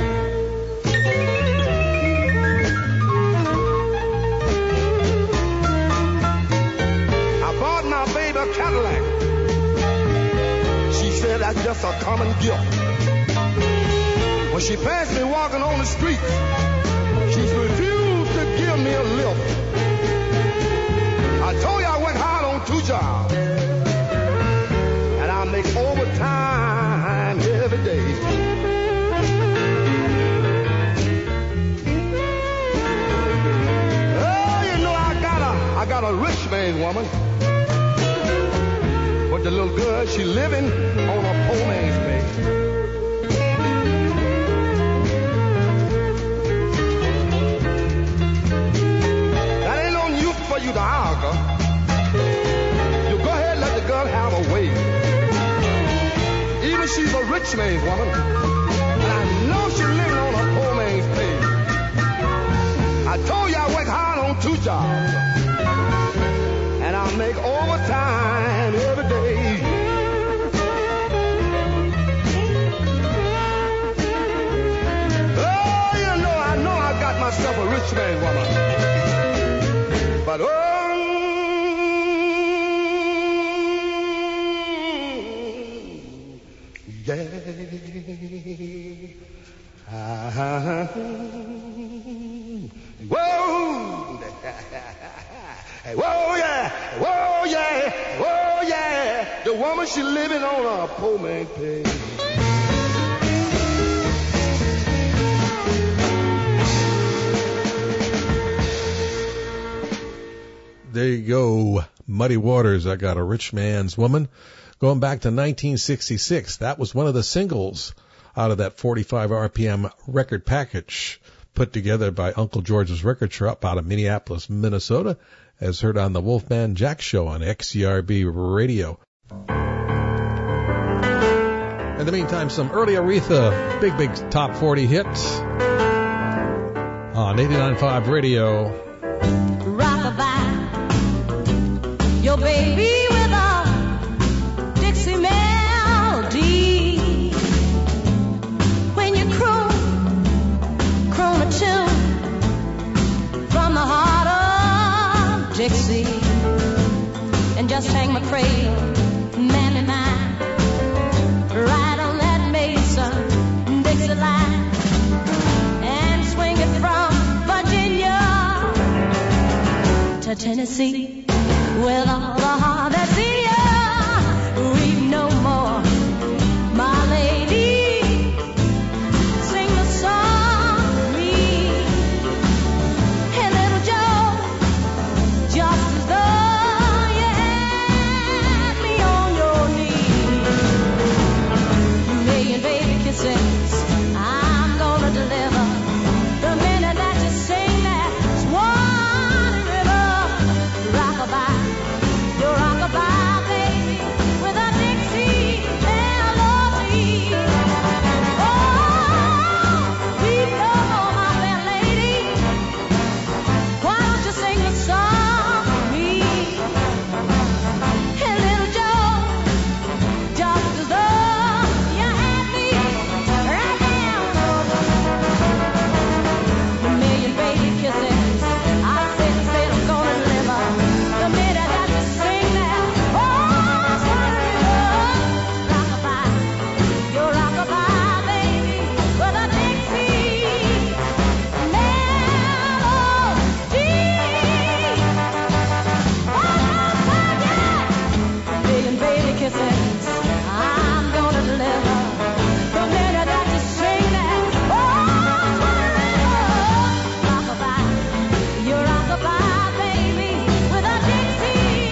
I bought my baby a Cadillac. She said that's just a common gift. When she passed me walking on the street, she refused to give me a lift. I told you I went hard on 2 jobs, and I make overtime every day. Oh, you know I got a rich man's woman, but the little girl, she living on a poor man's pay. For you to argue, you go ahead and let the girl have her way. Even she's a rich man's woman, and I know she's living on a poor man's pay. I told you I work hard on 2 jobs, and I make overtime every day. Oh, you know I got myself a rich man's woman. But oh, yeah, whoa, whoa, yeah, whoa, yeah, whoa, yeah. The woman, she living on a poor man's pay. There you go. Muddy Waters, I Got a Rich Man's Woman. Going back to 1966, that was one of the singles out of that 45 RPM record package put together by Uncle George's Record Shop out of Minneapolis, Minnesota, as heard on the Wolfman Jack Show on XCRB Radio. In the meantime, some early Aretha, big top 40 hits on 89.5 Radio. Rockabye, your baby with a Dixie melody. When you croon a tune from the heart of Dixie, and just hang my cradle, mammy mine, right on that Mason Dixie line, and swing it from Virginia to Tennessee. With all the heart that's in you, weep no more, my lady. Sing the song for me. Hey, little Joe, just as though you had me on your knee. Million baby kisses, I'm gonna deliver the minute that you sing that Swan River. Rockabye, your rockabye, baby, with a Dixie melody. Oh, weep no more, my fair lady. Why don't you sing a song for me? Hey, little Joe, just as though you had me right down. A million baby kisses, I said I'm gonna deliver the minute that you sing that. Oh, Swan River, rockabye, your rockabye, baby, with a Dixie melody. Million baby kisses, I'm gonna deliver the minute that you sing that. Oh, Swan River, rockabye, your rockabye, baby, with a Dixie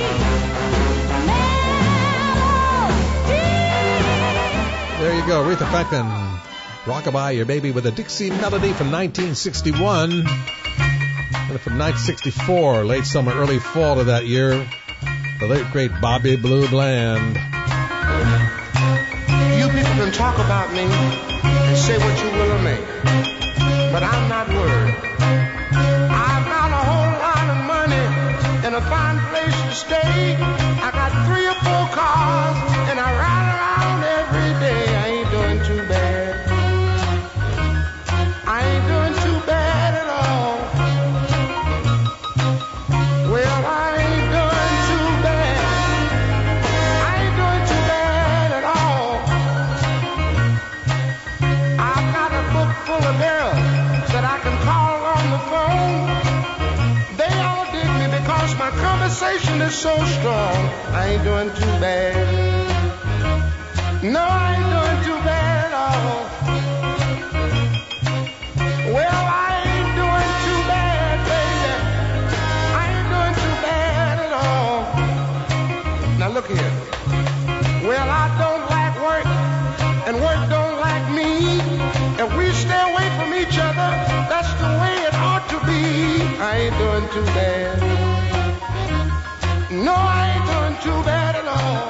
melody. There you go, Aretha Franklin, Rockabye, Your Baby with a Dixie Melody from 1961. And from 1964, late summer, early fall of that year, the late great Bobby Blue Bland. You people can talk about me and say what you will of me, but I'm not worried. I found a whole lot of money and a fine place to stay. I got 3 or 4 cars and I ride around every day. I ain't doing vibration is so strong. I ain't doing too bad. No, I ain't doing too bad at all. Well, I ain't doing too bad, baby. I ain't doing too bad at all. Now look here. Well, I don't like work, and work don't like me. If we stay away from each other, that's the way it ought to be. I ain't doing too bad. No, I ain't doing too bad at all.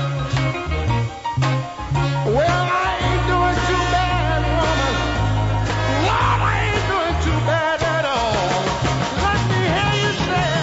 Well, I ain't doing too bad, woman. Lord, I ain't doing too bad at all. Let me hear you say.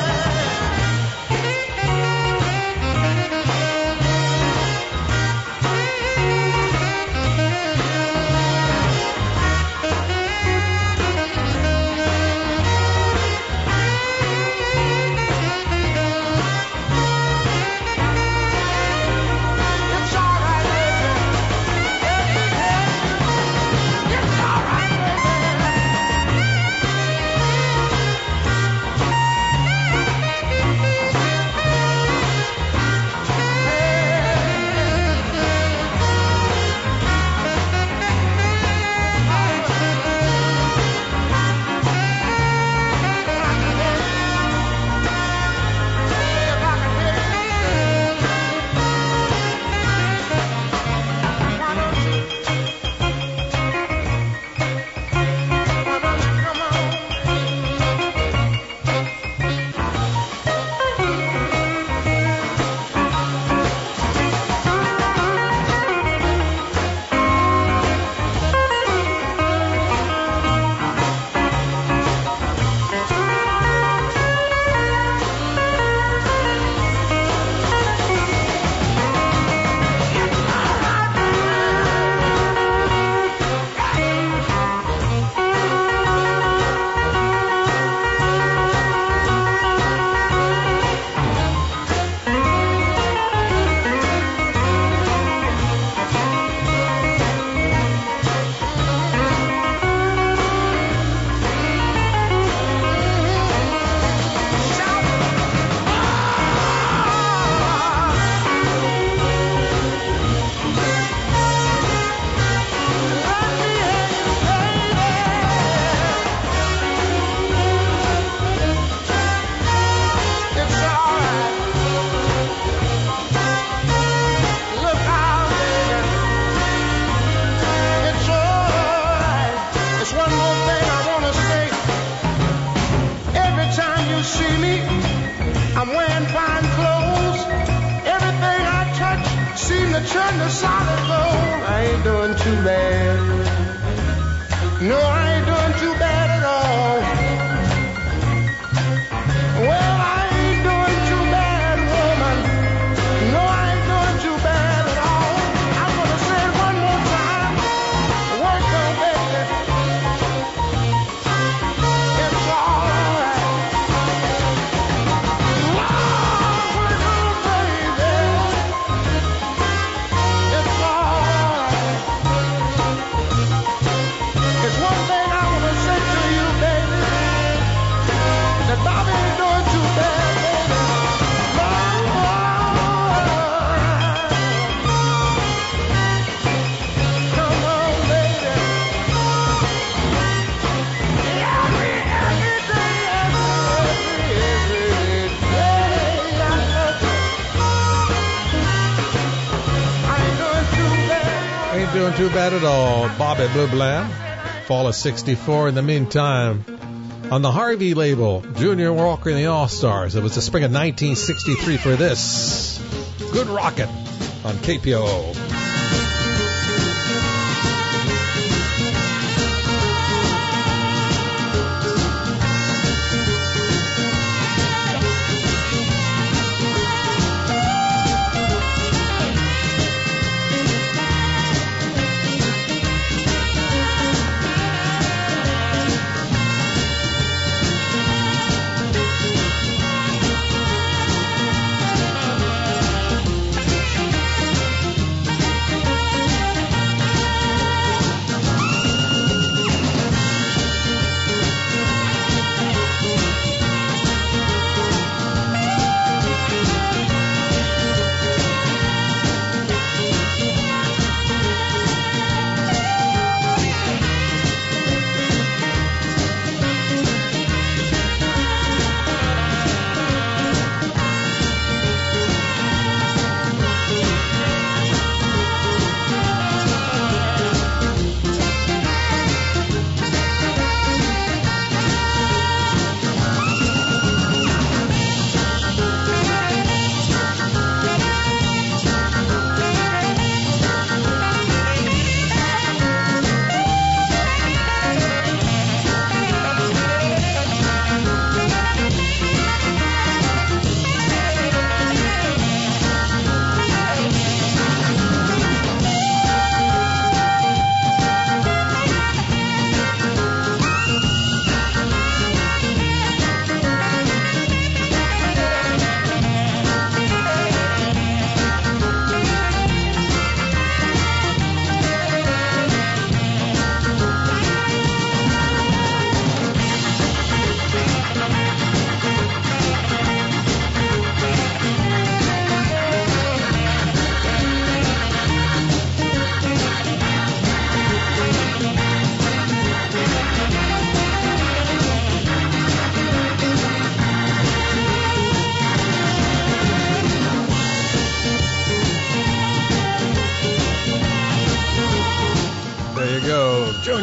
Turn to solid gold. I ain't doing too bad. No, I ain't doing too bad at all. Well, I ain't doing too bad, woman. No, I ain't doing too bad at all. I'm gonna say it one more time. Work on, baby. It's all right. Lord, work on, baby. It's all right. It's one thing I wanna say to you, baby. That Bobby ain't doing too bad, baby. Come on, baby. Every day, I ain't doing too bad. Ain't doing too bad at all. Bobby Blue Bland, fall of 64. In the meantime, on the Harvey label, Junior Walker and the All-Stars. It was the spring of 1963 for this. Good Rockin' on KPOO.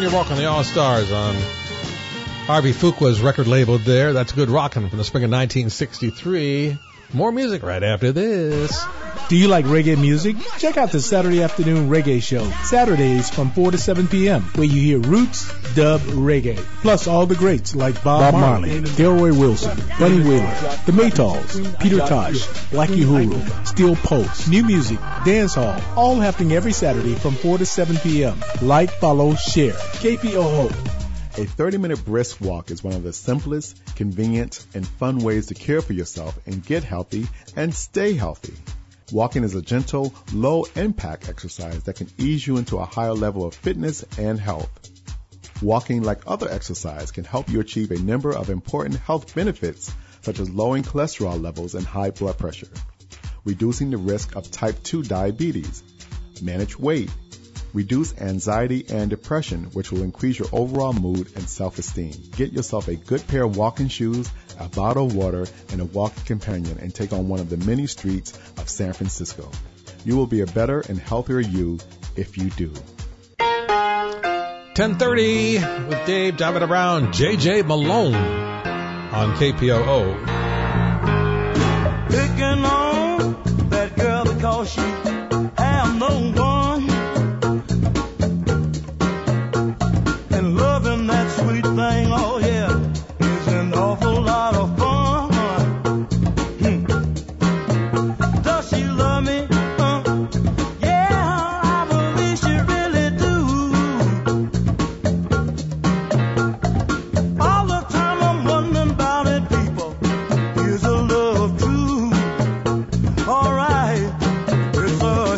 You're Walking the All-Stars on Harvey Fuqua's record label there. That's Good Rockin' from the spring of 1963. More music right after this. Do you like reggae music? Check out the Saturday Afternoon Reggae Show, Saturdays from 4 to 7 p.m., where you hear roots, dub, reggae, plus all the greats like Bob Marley, Delroy Wilson, Bunny Wheeler, The Maytals, Peter Tosh, Blackie Uhuru, Steel Pulse, new music, dance hall, all happening every Saturday from 4 to 7 p.m. Like, follow, share. KPOO. A 30-minute brisk walk is one of the simplest, convenient, and fun ways to care for yourself and get healthy and stay healthy. Walking is a gentle, low-impact exercise that can ease you into a higher level of fitness and health. Walking, like other exercise, can help you achieve a number of important health benefits, such as lowering cholesterol levels and high blood pressure, reducing the risk of type 2 diabetes, manage weight, reduce anxiety and depression, which will increase your overall mood and self-esteem. Get yourself a good pair of walking shoes, a bottle of water, and a walking companion, and take on one of the many streets of San Francisco. You will be a better and healthier you if you do. 10:30 with Dave driving around. J.J. Malone on KPOO. Picking on that girl because she have no one, and loving that sweet thing, oh yeah, is an awful lot of fun. Does she love me? Yeah, I believe she really do. All the time I'm wondering about it, people. Is a love true? All right, it's a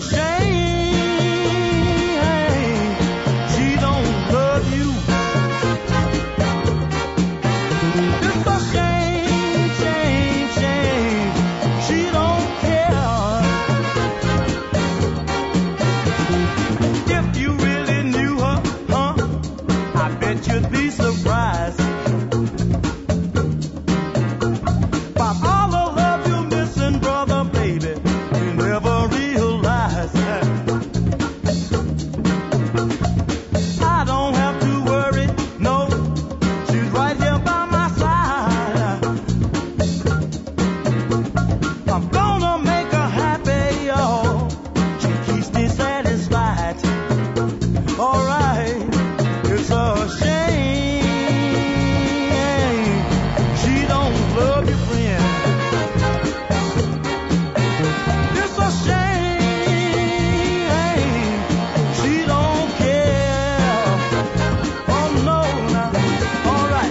shame she don't love you. It's a shame, shame, shame she don't care. If you really knew her, I bet you'd be surprised by all the love you're missing, brother, baby. You never realize. I don't have to worry, no, she's right here by my side. I'm gonna make her happy, y'all. She keeps me satisfied. All right, it's a shame she don't love you, friend. It's a shame she don't care. Oh no, now, all right.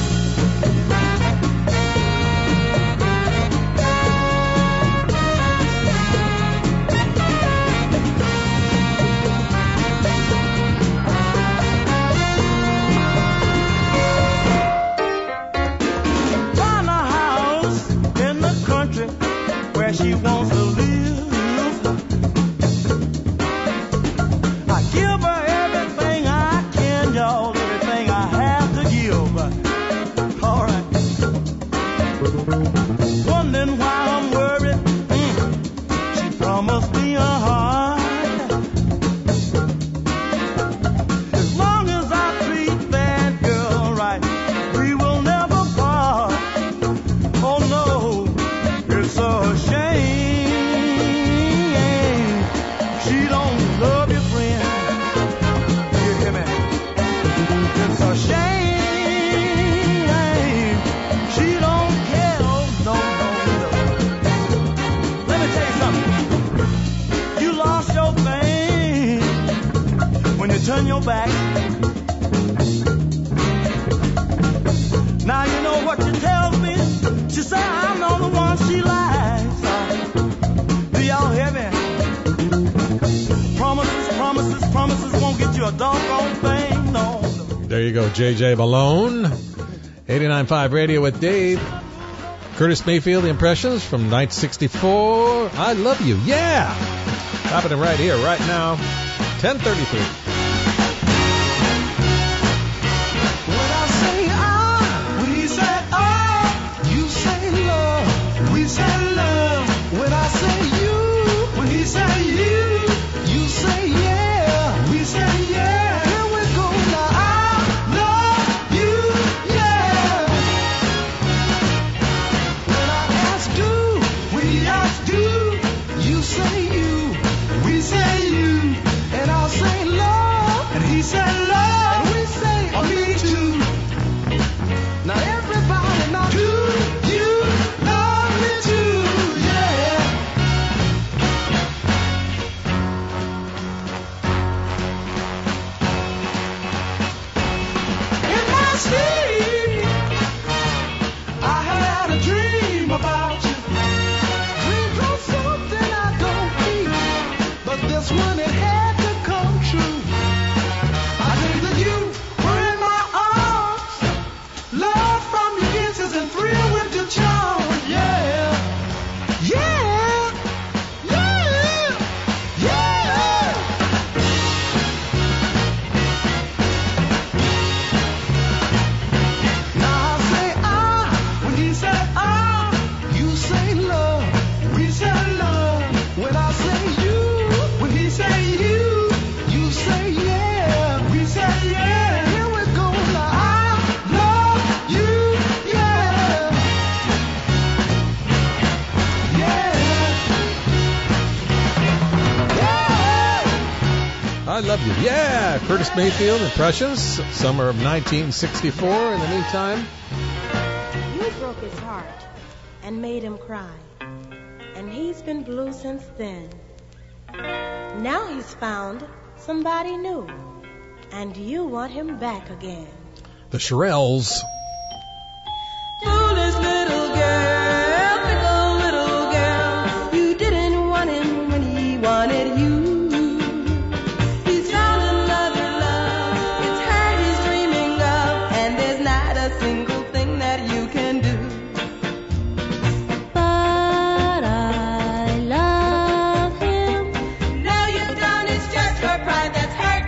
Find a house in the country where she wants to live. I give her everything I can, y'all, everything I have to give. All right. Wondering why I'm worried. She promised me a heart. As long as I treat that girl right, we will never part. Oh no, it's a shame she don't love you, friend. You hear me? It's a shame she don't care. Oh no, no, no. Let me tell you something. You lost your thing when you turn your back. Now you know what she tells me. She said I'm the only one she likes. Do y'all hear me? Promises, promises, promises won't get you a doggone thing. No. There you go, J.J. Malone. 89.5 Radio with Dave. Curtis Mayfield, The Impressions from 1964. I Love You. Yeah! Happening right here, right now. 10:33. When I say we say you say love, we say love. When I say you, when he say you say yeah, we say yeah. Here we go now. just when it had to come true. I dreamed that you were in my arms, love from your kisses and thrill with your charm. Yeah, yeah, yeah, yeah. Now I say when he said you say love, we said love. When I say you, when he say you say yeah, we say yeah. Here we go, now I love you, yeah, yeah, yeah. I love you. Yeah, Curtis Mayfield, Impressions, summer of 1964. In the meantime, you broke his heart and made him cry, and he's been blue since then. Now he's found somebody new, and you want him back again. the Shirelles. Foolish little girl, fickle little girl, you didn't want him when he wanted you. He's found another love, it's her he's dreaming of, and there's not a single thing that you can do. But I love him. Now you've done it's just your pride that's hurt.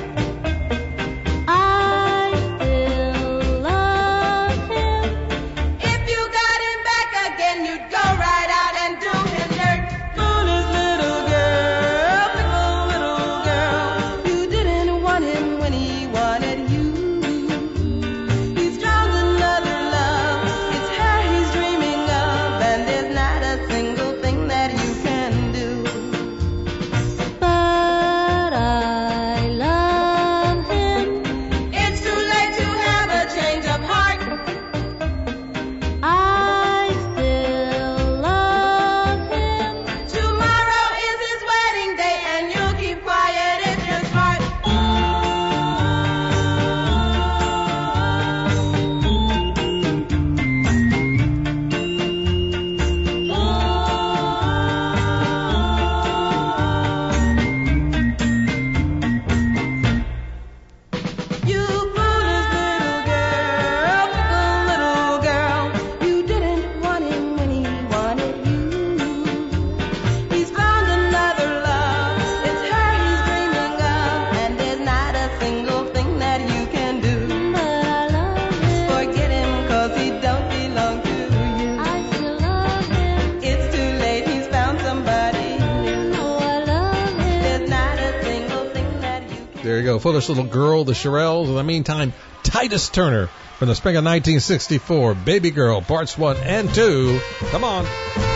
I still love him. If you got him back again, you'd go right out and do him dirt. Foolish little girl, fickle little girl, you didn't want him when he wanted you. He's found another love, it's her he's dreaming of, and there's not a single thing that you can do. But I love him. It's too late to have a change of heart. I still love him. Tomorrow is his wedding day, and you'll keep quiet, it's your smart. You foolish little girl, fickle little girl, you didn't want him when he wanted you. He's found another love, it's her he's dreaming of, and there's not a single thing that you can do. But I love him. Forget him 'cause he don't belong to you. I still love him. It's too late, he's found somebody new. Oh, I love him. There's not a single thing that you There you go, Foolish Little Girl, the Shirelles. In the meantime, Titus Turner from the spring of 1964, Baby Girl, parts 1 and 2. Come on. I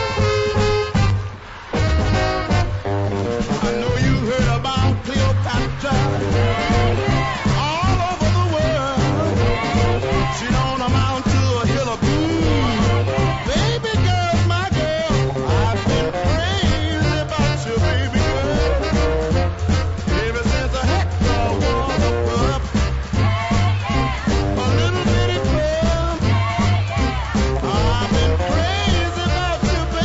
know you heard about Cleopatra all over the world. She don't amount to a hill of beans. Baby girl's my girl. I've been crazy about you, baby girl. Ever since I had to walk up a little bitty club. I've been crazy about you,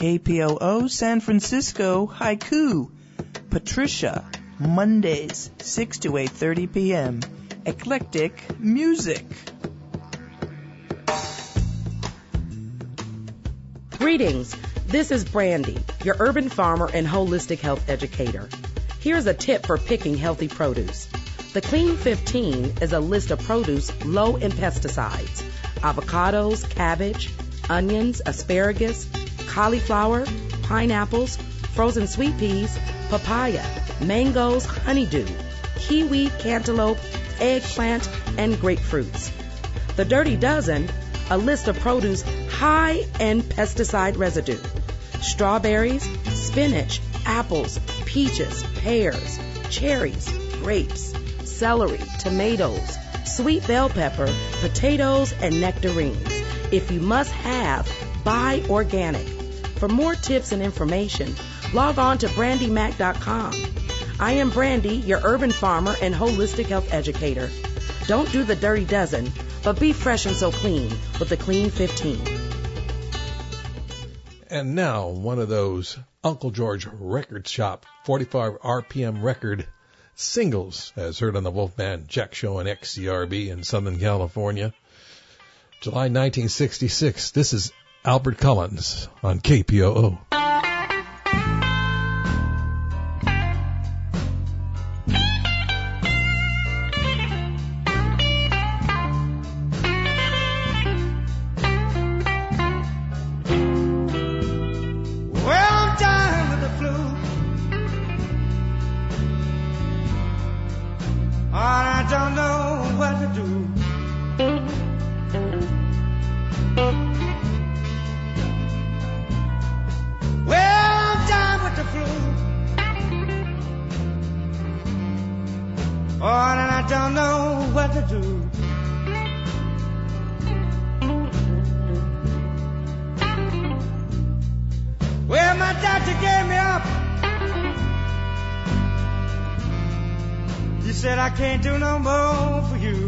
KPOO San Francisco Haiku. Patricia, Mondays, 6 to 8:30 p.m. Eclectic music. Greetings. This is Brandy, your urban farmer and holistic health educator. Here's a tip for picking healthy produce. The Clean 15 is a list of produce low in pesticides. Avocados, cabbage, onions, asparagus, cauliflower, pineapples, frozen sweet peas, papaya, mangoes, honeydew, kiwi, cantaloupe, eggplant, and grapefruits. The Dirty Dozen, a list of produce high in pesticide residue. Strawberries, spinach, apples, peaches, pears, cherries, grapes, celery, tomatoes, sweet bell pepper, potatoes, and nectarines. If you must have, buy organic. For more tips and information, log on to brandymac.com. I am Brandy, your urban farmer and holistic health educator. Don't do the Dirty Dozen, but be fresh and so clean with the Clean 15. And now, one of those Uncle George Record Shop 45 RPM record singles, as heard on the Wolfman Jack Show on XCRB in Southern California. July 1966, this is Albert Collins on KPOO. Can't do no more for you.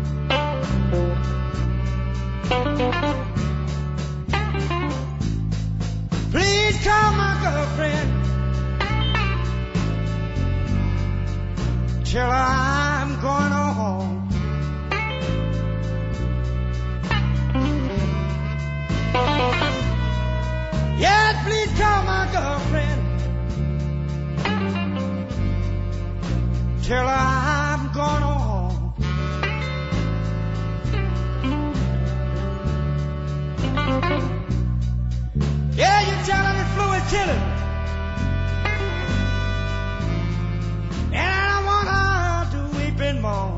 Please call my girlfriend. Tell her I'm going home. Yes, please call my girlfriend. Tell her I'm going home. Yeah, you tell her the flu is killing. And I don't want her to weep and mourn.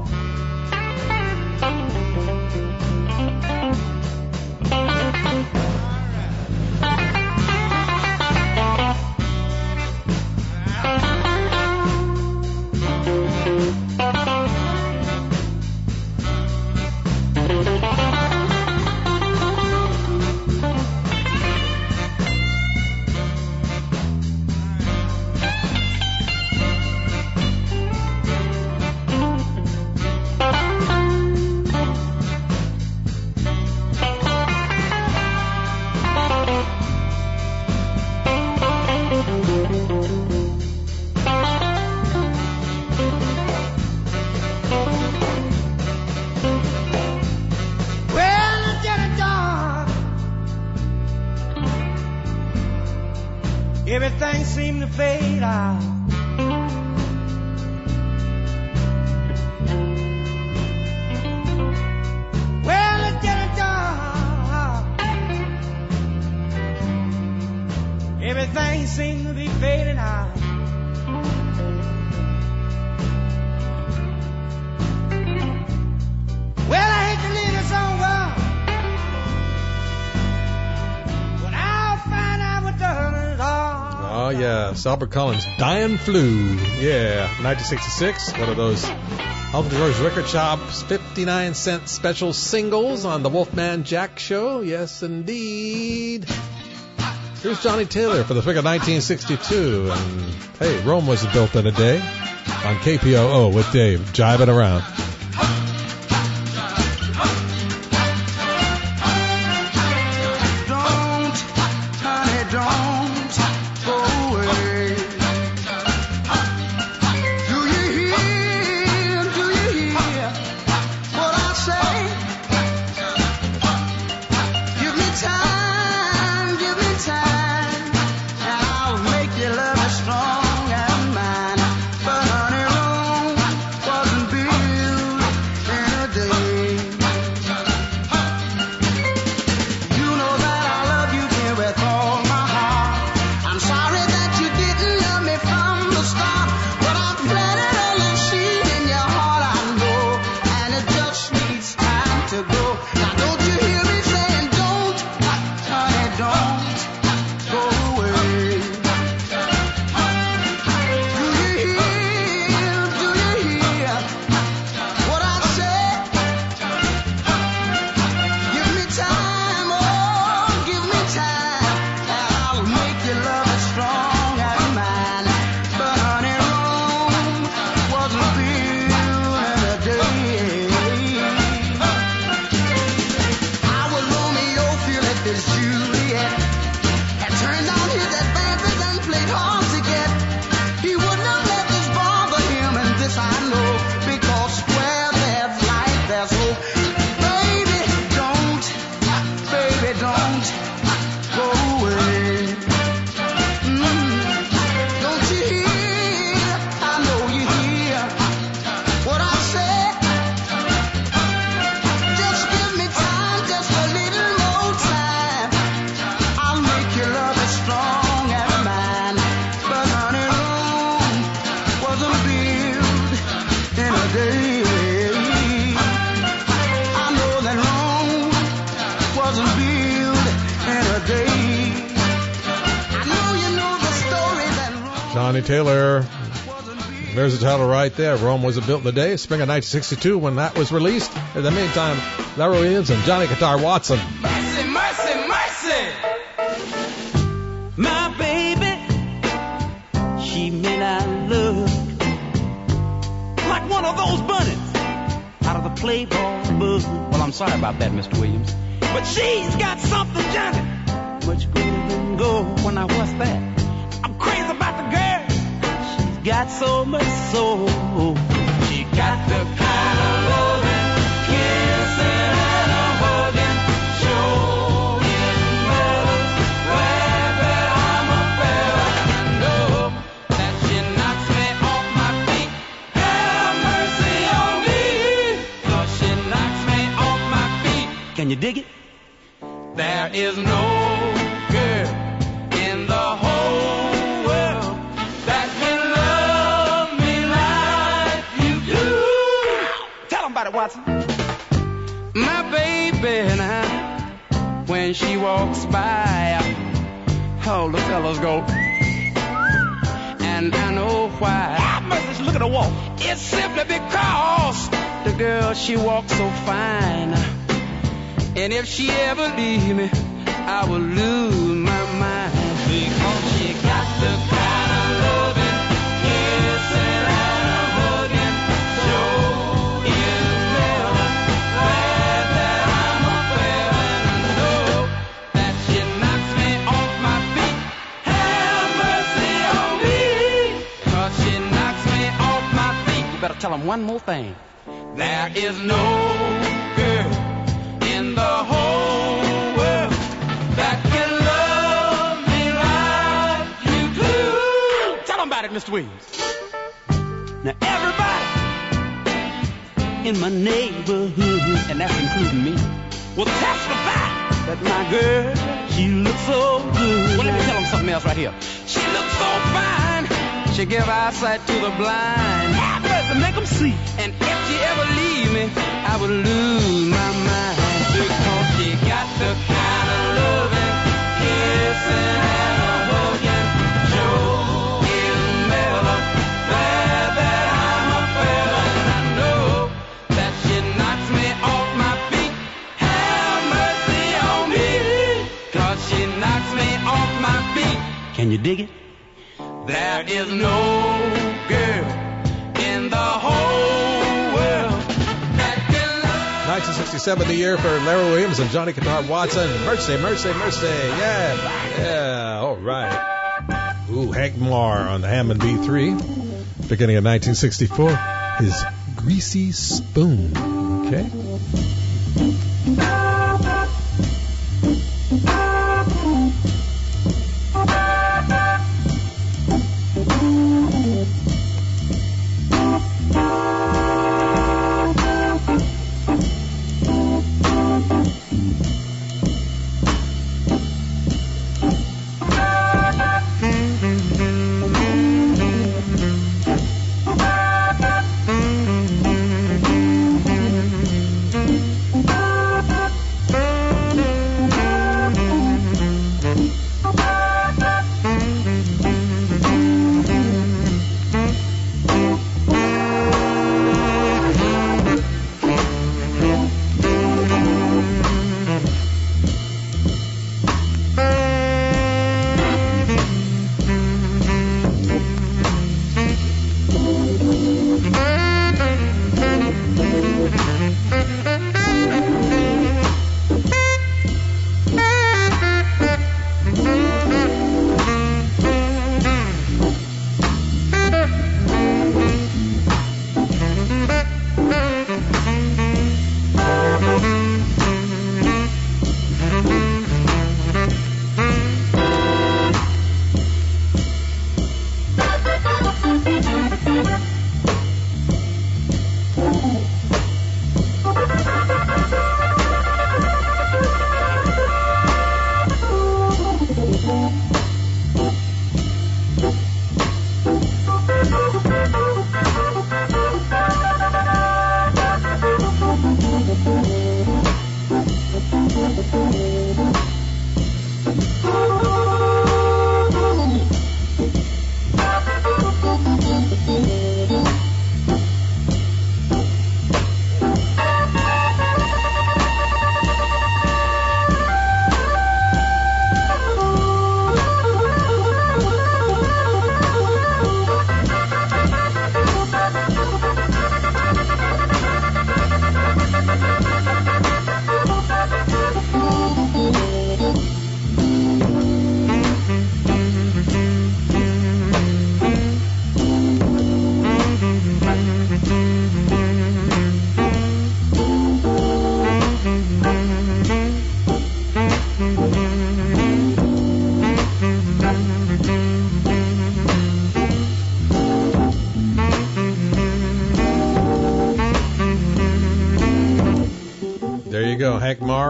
Everything seemed to fade out. Well, it's getting dark. Everything seemed to be fading out. Well, I hate to leave this on world, but I'll find out what done it all. Oh, yes. Albert Collins, Dying Flu. Yeah, 1966. One of those Uncle George Record Shop's 59-cent special singles on the Wolfman Jack Show. Yes, indeed. Here's Johnny Taylor for the Figure 1962. And, hey, Rome wasn't built in a day. On KPOO with Dave, jiving around. Don't, honey, don't. ain't hard to get. He would not let this bother him, and this I know, because where there's light, there's hope. Baby, don't go away. Don't you hear? I know you hear what I say. Just give me time, just a little more time. I'll make your love as strong as mine. But honey, Rome wasn't built in a day. I know that Rome wasn't built in a day. I know you know the story that Rome. Johnny Taylor. There's the title right there. Rome wasn't built in a day. Spring of 1962 when that was released. In the meantime, Larry Williams and Johnny Guitar Watson. Mercy, mercy, mercy. My baby, she may not look like one of those bunnies out of the Playboy book. Well, I'm sorry about that, Mr. Williams. But she's got something, Johnny, much greater than gold. When I was that, I'm crazy about the girl. She's got so much soul. She got the kind of loving, kissing and a hugging, showing mellow, glad that I'm a fella. I know that she knocks me off my feet. Have mercy on me, 'cause she knocks me off my feet. Can you dig it? There is no girl in the whole world that can love me like you do. Tell 'em about it, Watson. My baby and I, when she walks by, all the fellas go. And I know why. Ah, mercy, look at her walk. It's simply because the girl, she walks so fine. And if she ever leave me, I will lose my mind. Because she got the kind of loving, kissing and a hugging, showing mellow, glad that I'm a fella. And I know that she knocks me off my feet. Have mercy on me, 'cause she knocks me off my feet. You better tell them one more thing. There is no girl in the whole world that can love me like you do. Tell them about it, Mr. Williams. Now everybody in my neighborhood, and that's including me, will testify that my girl, she looks so good. Well, let me tell them something else right here. She looks so fine. She give eyesight to the blind. Have mercy, make them see. And if she ever leave me, I would lose my mind. Because she got the kind of loving, kissing and a hugging, showing mellow, glad that I'm a fella. And I know that she knocks me off my feet. Have mercy on me, 'cause she knocks me off my feet. Can you dig it? There is no girl in the whole world that can love. 1967, the year for Larry Williams and Johnny Guitar Watson. Mercy, mercy, mercy. Yeah, yeah, all right. Ooh, Hank Marr on the Hammond B3. Beginning of 1964, his Greasy Spoon. Okay.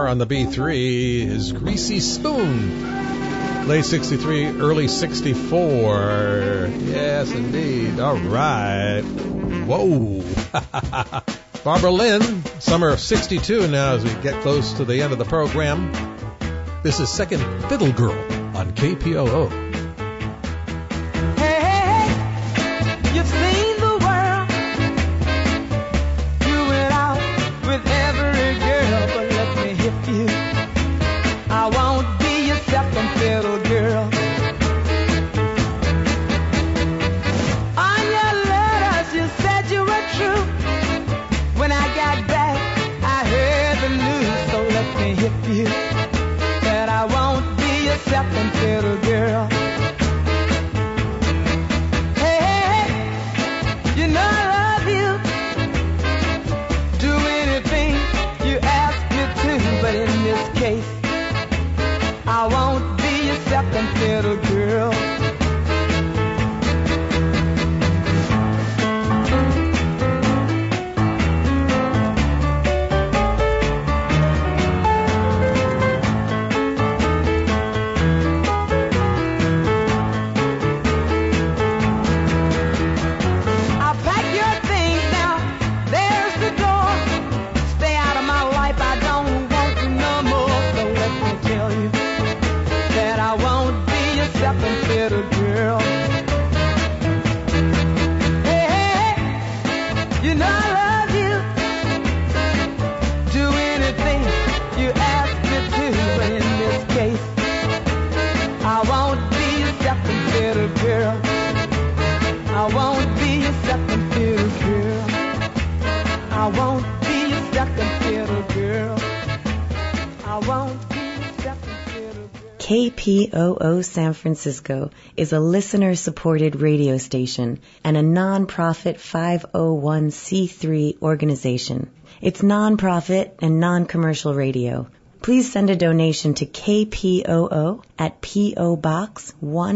Bar on the B3 is Greasy Spoon. Late 63, early 64. Yes, indeed. All right. Whoa. Barbara Lynn, summer of 62 now as we get close to the end of the program. This is Second Fiddle Girl on KPOO. Hey, you've seen the world. You went out with every girl, but let me hit you. I won't be your second fiddle girl. On your letters, you said you were true. When I got back, I heard the news, so let me hit you. That I won't be your second fiddle girl. Hey, you know I love you. Do anything you ask me to, but in this case, I won't be your second fiddle girl. KPOO San Francisco is a listener-supported radio station and a non-profit 501c3 organization. It's non-profit and non-commercial radio. Please send a donation to KPOO at P.O. Box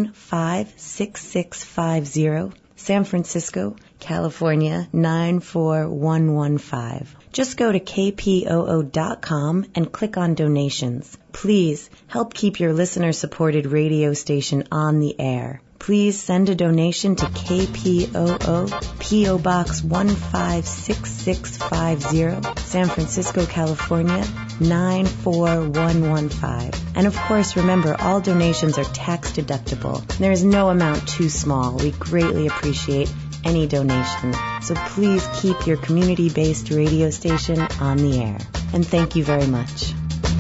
156650, San Francisco, California 94115. Just go to kpoo.com and click on donations. Please help keep your listener-supported radio station on the air. Please send a donation to KPOO, P.O. Box 156650, San Francisco, California 94115. And of course, remember, all donations are tax deductible. There is no amount too small. We greatly appreciate any donation. So please keep your community-based radio station on the air. And thank you very much.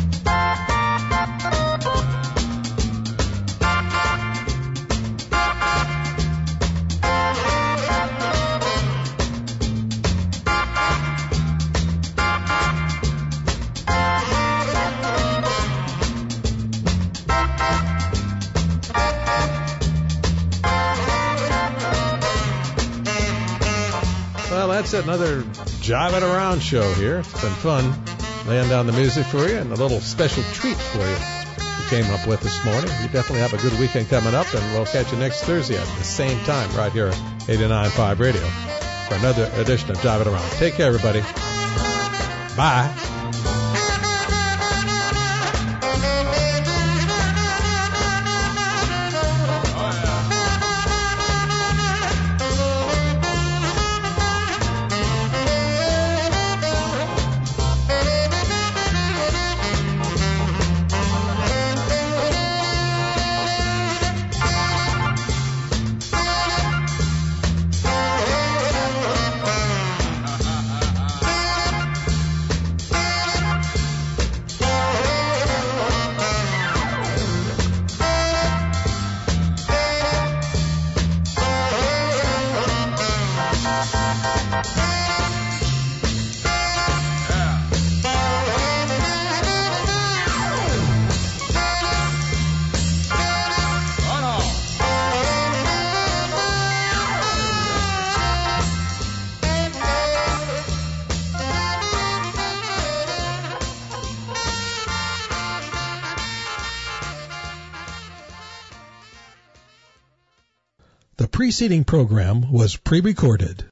That's it, another Jiving Around show here. It's been fun laying down the music for you and a little special treat for you we came up with this morning. You definitely have a good weekend coming up, and we'll catch you next Thursday at the same time right here at 89.5 Radio for another edition of Jiving Around. Take care, everybody. Bye. The preceding program was pre-recorded.